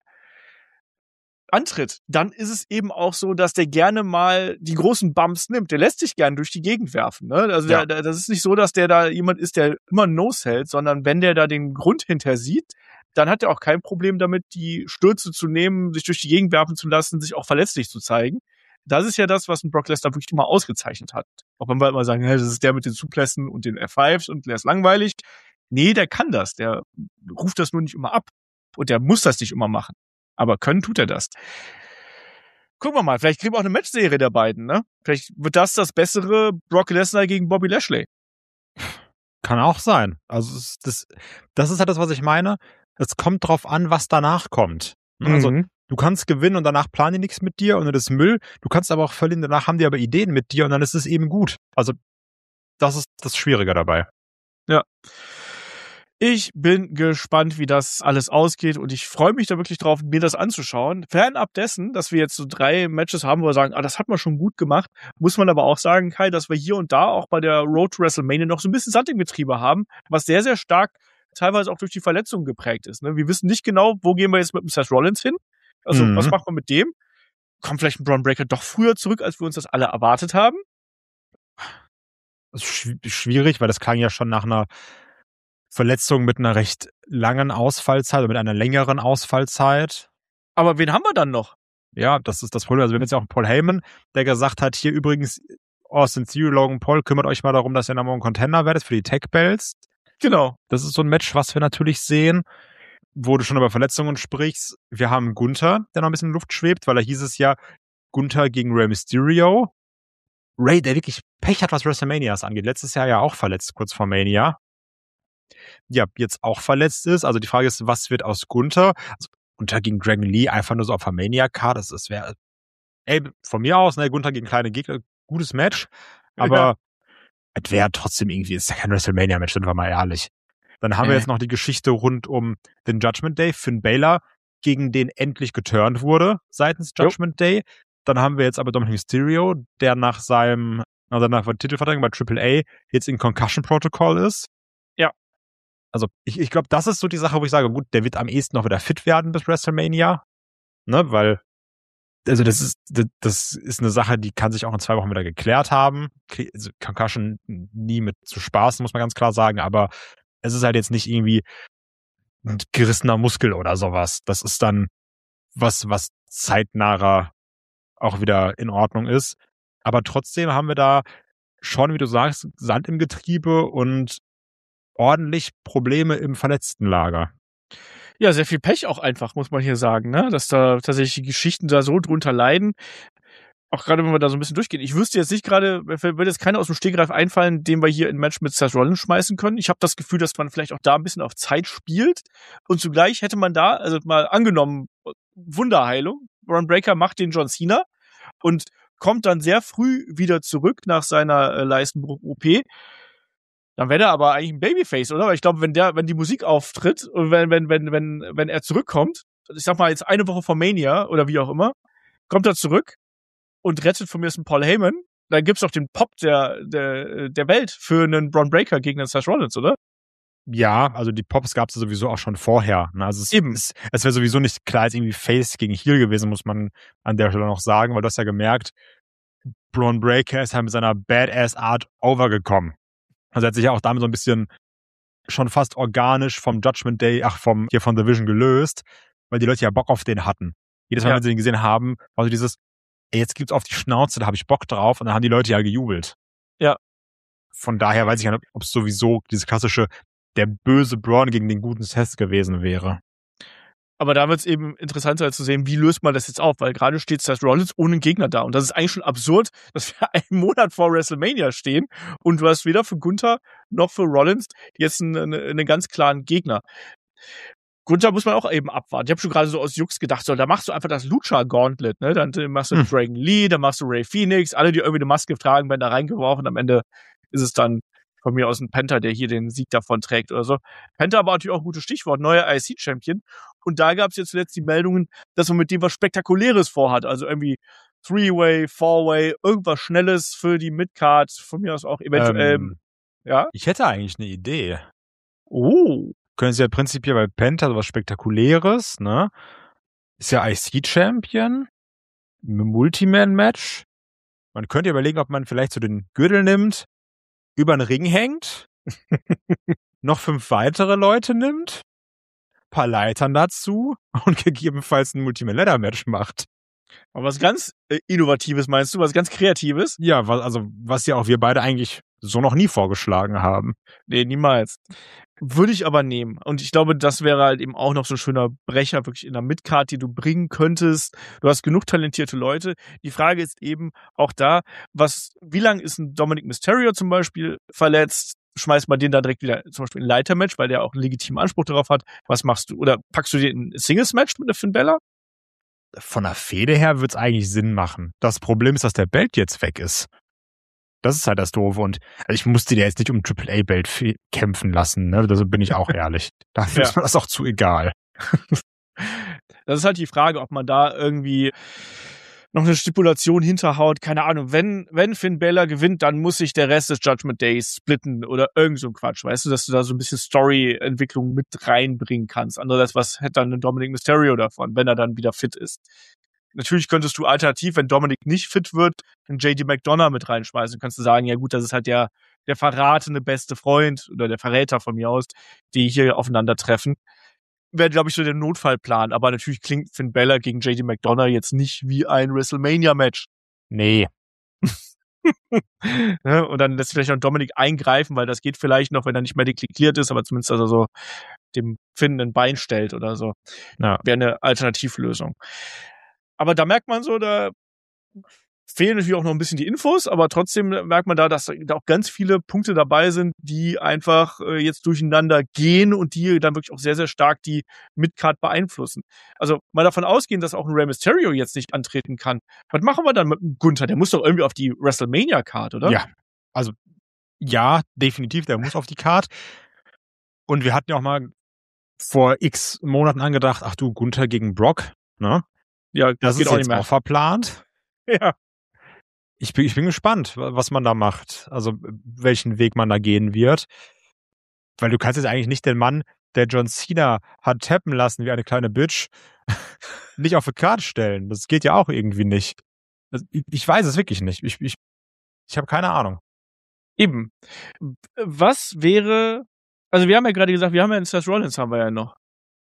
antritt, dann ist es eben auch so, dass der gerne mal die großen Bumps nimmt. Der lässt sich gerne durch die Gegend werfen. Ne? Also ja. Das ist nicht so, dass der da jemand ist, der immer Nose hält, sondern wenn der da den Grund hinter sieht, dann hat er auch kein Problem damit, die Stürze zu nehmen, sich durch die Gegend werfen zu lassen, sich auch verletzlich zu zeigen. Das ist ja das, was ein Brock Lesnar wirklich immer ausgezeichnet hat. Auch wenn wir immer sagen, hey, das ist der mit den Suplessen und den F5s und der ist langweilig. Nee, der kann das. Der ruft das nur nicht immer ab. Und der muss das nicht immer machen. Aber können tut er das. Gucken wir mal, vielleicht kriegen wir auch eine Matchserie der beiden, ne? Vielleicht wird das bessere Brock Lesnar gegen Bobby Lashley. Kann auch sein. Also das ist halt das, was ich meine. Es kommt drauf an, was danach kommt. Also du kannst gewinnen und danach planen die nichts mit dir und das ist Müll. Du kannst aber auch verlieren, danach haben die aber Ideen mit dir und dann ist es eben gut. Also das ist das Schwierige dabei. Ja. Ich bin gespannt, wie das alles ausgeht und ich freue mich da wirklich drauf, mir das anzuschauen. Fernab dessen, dass wir jetzt so 3 Matches haben, wo wir sagen, das hat man schon gut gemacht, muss man aber auch sagen, Kai, dass wir hier und da auch bei der Road to WrestleMania noch so ein bisschen Sand im Getriebe haben, was sehr, sehr stark teilweise auch durch die Verletzungen geprägt ist. Ne? Wir wissen nicht genau, wo gehen wir jetzt mit dem Seth Rollins hin? Also was macht man mit dem? Kommt vielleicht ein Braun Breaker doch früher zurück, als wir uns das alle erwartet haben? Das ist schwierig, weil das klang ja schon nach einer Verletzung mit einer recht langen Ausfallzeit oder mit einer längeren Ausfallzeit. Aber wen haben wir dann noch? Ja, das ist das Problem. Also wir haben jetzt ja auch Paul Heyman, der gesagt hat, hier übrigens Austin Theory, Logan Paul, kümmert euch mal darum, dass ihr Number One Contender werdet für die Tag Belts. Genau. Das ist so ein Match, was wir natürlich sehen. Wo du schon über Verletzungen sprichst. Wir haben Gunther, der noch ein bisschen in Luft schwebt, weil da hieß es ja Gunther gegen Rey Mysterio. Rey, der wirklich Pech hat, was WrestleManias angeht. Letztes Jahr ja auch verletzt, kurz vor Mania. Ja, jetzt auch verletzt ist. Also die Frage ist, was wird aus Gunther? Also Gunther gegen Dragon Lee, einfach nur so auf der Mania-Card. Das wäre, von mir aus, ne, Gunther gegen kleine Gegner, gutes Match. Aber es wäre trotzdem irgendwie, ist ja kein WrestleMania-Match, sind wir mal ehrlich. Dann haben wir jetzt noch die Geschichte rund um den Judgment Day. Finn Balor, gegen den endlich geturnt wurde seitens Judgment Day. Dann haben wir jetzt aber Dominic Mysterio, der nach der Titelverteidigung bei AAA jetzt in Concussion Protocol ist. Ja. Also ich glaube, das ist so die Sache, wo ich sage, gut, der wird am ehesten noch wieder fit werden bis WrestleMania. Ne, weil also das ist eine Sache, die kann sich auch in 2 Wochen wieder geklärt haben. Also Concussion nie mit zu spaßen, muss man ganz klar sagen, aber es ist halt jetzt nicht irgendwie ein gerissener Muskel oder sowas. Das ist dann was zeitnaher auch wieder in Ordnung ist. Aber trotzdem haben wir da schon, wie du sagst, Sand im Getriebe und ordentlich Probleme im Verletztenlager. Ja, sehr viel Pech auch einfach, muss man hier sagen, ne? Dass da tatsächlich die Geschichten da so drunter leiden. Auch gerade, wenn wir da so ein bisschen durchgehen. Ich wüsste jetzt nicht gerade, würde jetzt keiner aus dem Stegreif einfallen, den wir hier in ein Match mit Seth Rollins schmeißen können. Ich habe das Gefühl, dass man vielleicht auch da ein bisschen auf Zeit spielt. Und zugleich hätte man da, also mal angenommen, Wunderheilung. Braun Breaker macht den John Cena und kommt dann sehr früh wieder zurück nach seiner Leistenbruch-OP. Dann wäre er aber eigentlich ein Babyface, oder? Weil ich glaube, wenn die Musik auftritt und wenn er zurückkommt, ich sag mal jetzt eine Woche vor Mania oder wie auch immer, kommt er zurück und rettet von mir einen Paul Heyman, dann gibt's doch den Pop der Welt für einen Braun Breaker gegen den Seth Rollins, oder? Ja, also die Pops gab's ja sowieso auch schon vorher. Ne? Also es wäre sowieso nicht klar, als irgendwie Face gegen Heel gewesen, muss man an der Stelle noch sagen, weil du hast ja gemerkt, Braun Breaker ist halt mit seiner Badass-Art overgekommen. Also er hat sich ja auch damit so ein bisschen schon fast organisch vom Judgment Day, von The Vision gelöst, weil die Leute ja Bock auf den hatten. Jedes Mal, wenn sie den gesehen haben, war so dieses, ey, jetzt gibt's auf die Schnauze, da habe ich Bock drauf, und dann haben die Leute ja gejubelt. Ja. Von daher weiß ich nicht, ob es sowieso dieses klassische, der böse Braun gegen den guten Seth gewesen wäre. Aber da wird es eben interessanter zu sehen, wie löst man das jetzt auf, weil gerade steht Seth Rollins ohne einen Gegner da. Und das ist eigentlich schon absurd, dass wir einen Monat vor WrestleMania stehen und du hast weder für Gunther noch für Rollins jetzt einen ganz klaren Gegner. Gunther muss man auch eben abwarten. Ich habe schon gerade so aus Jux gedacht, so, da machst du einfach das Lucha-Gauntlet, ne? Dann machst du Dragon Lee, dann machst du Ray Phoenix, alle, die irgendwie eine Maske tragen, werden da reingeworfen. Am Ende ist es dann von mir aus ein Penta, der hier den Sieg davon trägt oder so. Penta war natürlich auch ein gutes Stichwort, neuer IC-Champion. Und da gab es jetzt zuletzt die Meldungen, dass man mit dem was Spektakuläres vorhat. Also irgendwie Three-Way, Four-Way, irgendwas Schnelles für die Midcard. Von mir aus auch eventuell. Ja? Ich hätte eigentlich eine Idee. Oh. Können Sie ja prinzipiell bei Penta was Spektakuläres, ne? Ist ja IC-Champion. Multiman-Match. Man könnte überlegen, ob man vielleicht so den Gürtel nimmt, über den Ring hängt, noch 5 weitere Leute nimmt, paar Leitern dazu und gegebenenfalls ein Multiman-Ladder-Match macht. Aber was ganz Innovatives meinst du? Was ganz Kreatives? Ja, was ja auch wir beide eigentlich so noch nie vorgeschlagen haben. Nee, niemals. Würde ich aber nehmen. Und ich glaube, das wäre halt eben auch noch so ein schöner Brecher wirklich in der Midcard, die du bringen könntest. Du hast genug talentierte Leute. Die Frage ist eben auch da, wie lang ist ein Dominic Mysterio zum Beispiel verletzt? Schmeißt man den da direkt wieder zum Beispiel in ein Leitermatch, weil der auch einen legitimen Anspruch darauf hat. Was machst du? Oder packst du den in ein Singles-Match mit der Finn Balor? Von der Fehde her wird's eigentlich Sinn machen. Das Problem ist, dass der Belt jetzt weg ist. Das ist halt das Doofe. Und also ich musste dir jetzt nicht um AAA-Belt kämpfen lassen, ne? Da bin ich auch ehrlich. Dafür ist mir das auch zu egal. Das ist halt die Frage, ob man da irgendwie noch eine Stipulation hinterhaut. Keine Ahnung. Wenn Finn Balor gewinnt, dann muss sich der Rest des Judgment Days splitten oder irgend so ein Quatsch. Weißt du, dass du da so ein bisschen Story-Entwicklung mit reinbringen kannst. Andererseits, was hätte dann Dominic Mysterio davon, wenn er dann wieder fit ist? Natürlich könntest du alternativ, wenn Dominic nicht fit wird, einen JD McDonough mit reinschmeißen. Kannst du sagen, ja gut, das ist halt der verratene beste Freund oder der Verräter von mir aus, die hier aufeinandertreffen. Wäre, glaube ich, so der Notfallplan. Aber natürlich klingt Finn Balor gegen JD McDonough jetzt nicht wie ein WrestleMania-Match. Nee. Und dann lässt vielleicht noch Dominic eingreifen, weil das geht vielleicht noch, wenn er nicht medically cleared ist, aber zumindest also so dem Finn ein Bein stellt oder so. Ja. Wäre eine Alternativlösung. Aber da merkt man so, da fehlen natürlich auch noch ein bisschen die Infos, aber trotzdem merkt man da, dass da auch ganz viele Punkte dabei sind, die einfach jetzt durcheinander gehen und die dann wirklich auch sehr, sehr stark die Midcard beeinflussen. Also mal davon ausgehen, dass auch ein Rey Mysterio jetzt nicht antreten kann. Was machen wir dann mit dem Gunther? Der muss doch irgendwie auf die WrestleMania-Card, oder? Ja, also ja, definitiv, der muss auf die Card. Und wir hatten ja auch mal vor x Monaten angedacht, ach du, Gunther gegen Brock, ne? Ja, das ist jetzt auch verplant. Ja. Ich bin gespannt, was man da macht. Also, welchen Weg man da gehen wird. Weil du kannst jetzt eigentlich nicht den Mann der John Cena hat tappen lassen wie eine kleine Bitch, nicht auf die Karte stellen. Das geht ja auch irgendwie nicht. Ich weiß es wirklich nicht. Ich habe keine Ahnung. Eben. Was wäre, also wir haben ja gerade gesagt, wir haben ja einen Seth Rollins, haben wir ja noch.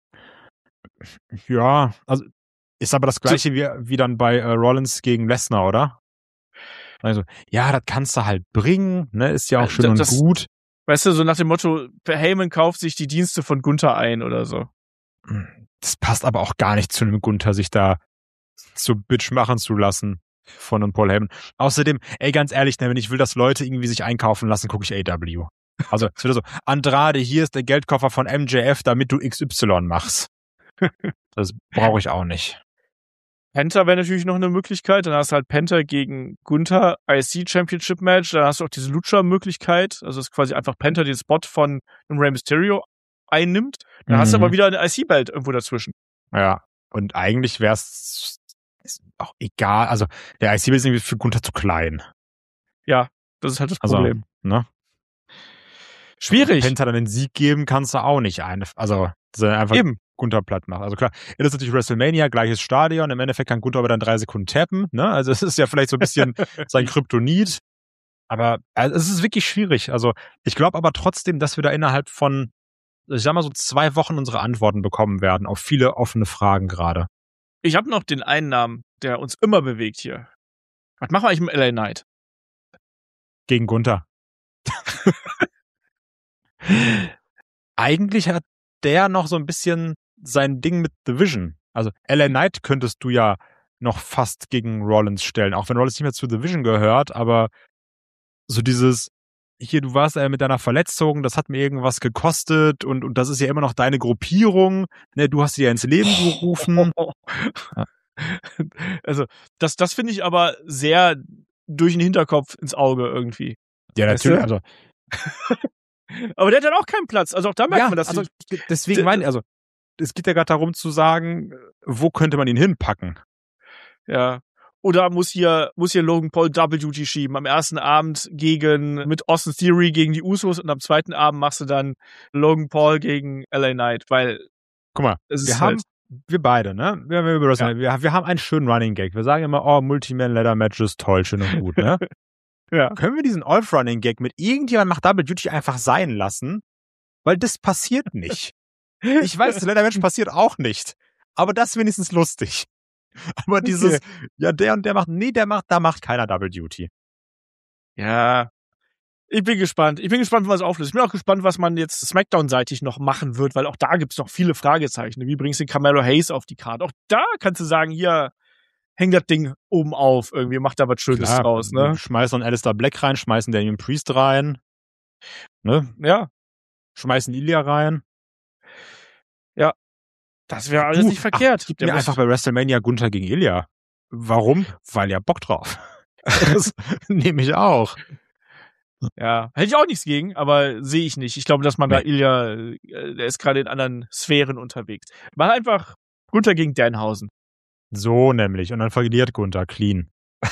Ja, also ist aber das Gleiche wie dann bei Rollins gegen Lesnar, oder? Also, ja, das kannst du halt bringen, ne, ist ja auch schön und gut. Weißt du, so nach dem Motto, Heyman kauft sich die Dienste von Gunther ein oder so. Das passt aber auch gar nicht zu einem Gunther, sich da zu Bitch machen zu lassen von einem Paul Heyman. Außerdem, ganz ehrlich, ne, wenn ich will, dass Leute irgendwie sich einkaufen lassen, gucke ich AW. Also, es wird so, Andrade, hier ist der Geldkoffer von MJF, damit du XY machst. Das brauche ich auch nicht. Penta wäre natürlich noch eine Möglichkeit. Dann hast du halt Penta gegen Gunther, IC Championship Match. Dann hast du auch diese Lucha-Möglichkeit. Also, dass quasi einfach Penta den Spot von einem Rey Mysterio einnimmt. Dann hast du aber wieder eine IC-Belt irgendwo dazwischen. Ja, und eigentlich wäre es auch egal. Also, der IC-Belt ist irgendwie für Gunther zu klein. Ja, das ist halt das Problem. Also, ne? Schwierig. Penta dann den Sieg geben kannst du auch nicht. Also, dass er einfach Gunther platt macht. Also klar, das ist natürlich WrestleMania, gleiches Stadion. Im Endeffekt kann Gunther aber dann 3 Sekunden tappen. Ne? Also es ist ja vielleicht so ein bisschen sein Kryptonit. Aber es ist wirklich schwierig. Also ich glaube aber trotzdem, dass wir da innerhalb von, ich sag mal so 2 Wochen unsere Antworten bekommen werden auf viele offene Fragen gerade. Ich habe noch den einen Namen, der uns immer bewegt hier. Was machen wir eigentlich mit LA Knight? Gegen Gunther. Eigentlich hat der noch so ein bisschen sein Ding mit Division. Also LA Knight könntest du ja noch fast gegen Rollins stellen, auch wenn Rollins nicht mehr zu Division gehört, aber so dieses, hier, du warst mit deiner Verletzung, das hat mir irgendwas gekostet und das ist ja immer noch deine Gruppierung, ne, du hast sie ja ins Leben gerufen. Also, das finde ich aber sehr durch den Hinterkopf ins Auge irgendwie. Ja, natürlich, also. Aber der hat dann auch keinen Platz. Also auch da merkt man das. Also deswegen meine ich, also es geht ja gerade darum zu sagen, wo könnte man ihn hinpacken? Ja. Oder muss hier Logan Paul Double Duty schieben? Am ersten Abend mit Austin Theory gegen die Usos und am zweiten Abend machst du dann Logan Paul gegen LA Knight, weil. Guck mal, wir beide, ne? Wir haben einen schönen Running Gag. Wir sagen immer, Multi-Man-Ladder-Matches, toll, schön und gut, ne? Ja. Können wir diesen Off-Running-Gag mit irgendjemand macht Double Duty einfach sein lassen? Weil das passiert nicht. Ich weiß, das Ladder-Match passiert auch nicht. Aber das ist wenigstens lustig. Aber dieses, der und der macht, da macht keiner Double Duty. Ja. Ich bin gespannt, wie man es auflöst. Ich bin auch gespannt, was man jetzt Smackdown-seitig noch machen wird, weil auch da gibt's noch viele Fragezeichen. Wie bringst du Carmelo Hayes auf die Karte? Auch da kannst du sagen, hier, häng das Ding oben auf, irgendwie, macht da was Schönes draus, ne? Schmeißen Alistair Black rein, schmeißen Damian Priest rein, ne? Ja. Schmeißen Ilya rein. Ja. Das wäre alles nicht verkehrt. Gib mir einfach bei WrestleMania Gunther gegen Ilya. Warum? Weil ja Bock drauf. Das nehme ich auch. Ja, hätte ich auch nichts gegen, aber sehe ich nicht. Ich glaube, dass man da Ilya, der ist gerade in anderen Sphären unterwegs. Mach einfach Gunther gegen Danhausen. So nämlich. Und dann verliert Gunther clean.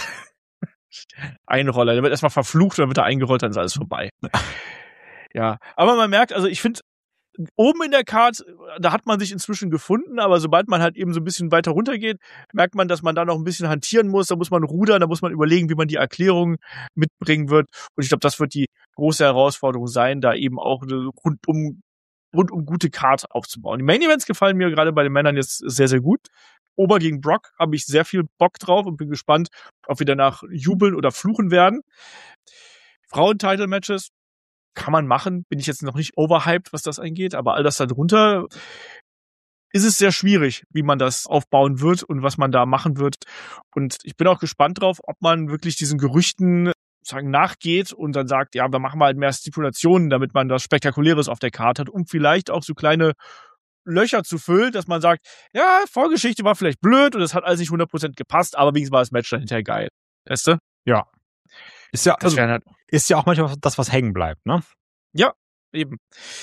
Einroller. Der wird erstmal verflucht, dann wird er eingerollt, dann ist alles vorbei. Ja, aber man merkt, also ich finde, oben in der Card, da hat man sich inzwischen gefunden, aber sobald man halt eben so ein bisschen weiter runter geht, merkt man, dass man da noch ein bisschen hantieren muss, da muss man rudern, da muss man überlegen, wie man die Erklärung mitbringen wird. Und ich glaube, das wird die große Herausforderung sein, da eben auch eine rundum gute Card aufzubauen. Die Main Events gefallen mir gerade bei den Männern jetzt sehr, sehr gut. Ober gegen Brock habe ich sehr viel Bock drauf und bin gespannt, ob wir danach jubeln oder fluchen werden. Frauen-Title-Matches kann man machen, bin ich jetzt noch nicht overhyped, was das angeht, aber all das da drunter ist es sehr schwierig, wie man das aufbauen wird und was man da machen wird. Und ich bin auch gespannt drauf, ob man wirklich diesen Gerüchten nachgeht und dann sagt, ja, wir machen mal halt mehr Stipulationen, damit man das Spektakuläres auf der Karte hat, um vielleicht auch so kleine Löcher zu füllen, dass man sagt, ja, Vorgeschichte war vielleicht blöd und es hat alles nicht 100% gepasst, aber wenigstens war das Match dann hinterher geil. Weißt du? Ja. Ist ja auch manchmal das, was hängen bleibt, ne? Ja, eben.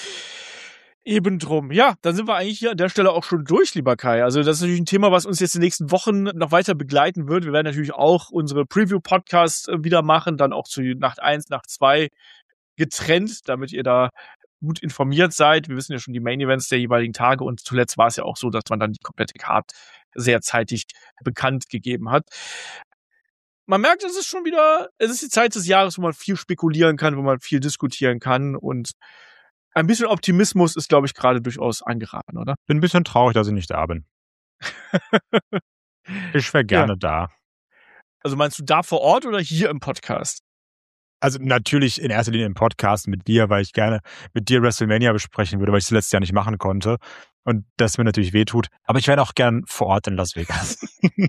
Eben drum. Ja, dann sind wir eigentlich hier an der Stelle auch schon durch, lieber Kai. Also das ist natürlich ein Thema, was uns jetzt in den nächsten Wochen noch weiter begleiten wird. Wir werden natürlich auch unsere Preview-Podcasts wieder machen, dann auch zu Nacht 1, Nacht 2 getrennt, damit ihr da gut informiert seid. Wir wissen ja schon die Main Events der jeweiligen Tage und zuletzt war es ja auch so, dass man dann die komplette Card sehr zeitig bekannt gegeben hat. Man merkt, es ist die Zeit des Jahres, wo man viel spekulieren kann, wo man viel diskutieren kann und ein bisschen Optimismus ist, glaube ich, gerade durchaus angeraten, oder? Bin ein bisschen traurig, dass ich nicht da bin. Ich wäre gerne da. Also meinst du da vor Ort oder hier im Podcast? Also natürlich in erster Linie im Podcast mit dir, weil ich gerne mit dir WrestleMania besprechen würde, weil ich es letztes Jahr nicht machen konnte und das mir natürlich wehtut. Aber ich wäre auch gern vor Ort in Las Vegas.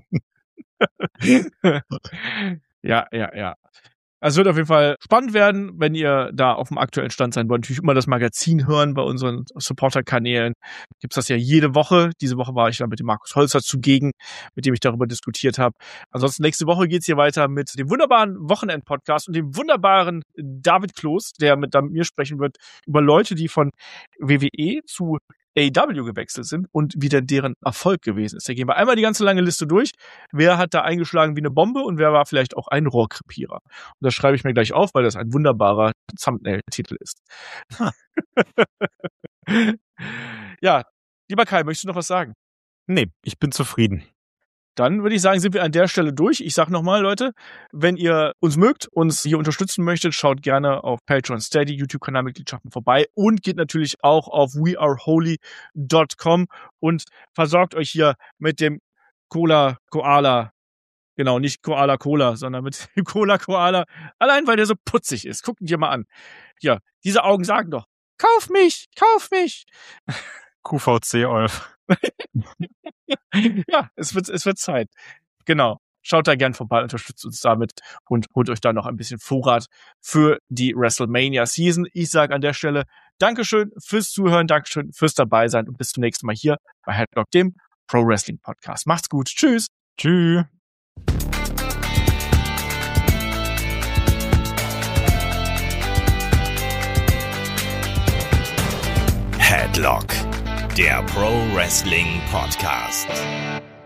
Ja. Also es wird auf jeden Fall spannend werden, wenn ihr da auf dem aktuellen Stand sein wollt. Natürlich immer das Magazin hören bei unseren Supporter-Kanälen. Gibt's das ja jede Woche. Diese Woche war ich dann mit dem Markus Holzer zugegen, mit dem ich darüber diskutiert habe. Ansonsten nächste Woche geht's hier weiter mit dem wunderbaren Wochenend-Podcast und dem wunderbaren David Kloß, der mit mir sprechen wird über Leute, die von WWE zu AEW gewechselt sind und wieder deren Erfolg gewesen ist. Da gehen wir einmal die ganze lange Liste durch. Wer hat da eingeschlagen wie eine Bombe und wer war vielleicht auch ein Rohrkrepierer? Und das schreibe ich mir gleich auf, weil das ein wunderbarer Thumbnail-Titel ist. Ja, lieber Kai, möchtest du noch was sagen? Nee, ich bin zufrieden. Dann würde ich sagen, sind wir an der Stelle durch. Ich sage nochmal, Leute, wenn ihr uns mögt, uns hier unterstützen möchtet, schaut gerne auf Patreon, Steady, YouTube-Kanalmitgliedschaften vorbei und geht natürlich auch auf weareholy.com und versorgt euch hier mit dem Cola Koala. Genau, nicht Koala Cola, sondern mit dem Cola Koala. Allein, weil der so putzig ist. Guckt ihn dir mal an. Ja, diese Augen sagen doch, kauf mich, kauf mich. QVC, Olf. Ja, es wird Zeit. Genau. Schaut da gern vorbei, unterstützt uns damit und holt euch da noch ein bisschen Vorrat für die WrestleMania Season. Ich sage an der Stelle Dankeschön fürs Zuhören, Dankeschön fürs Dabeisein und bis zum nächsten Mal hier bei Headlock, dem Pro Wrestling Podcast. Macht's gut. Tschüss. Tschüss. Headlock, der Pro Wrestling Podcast.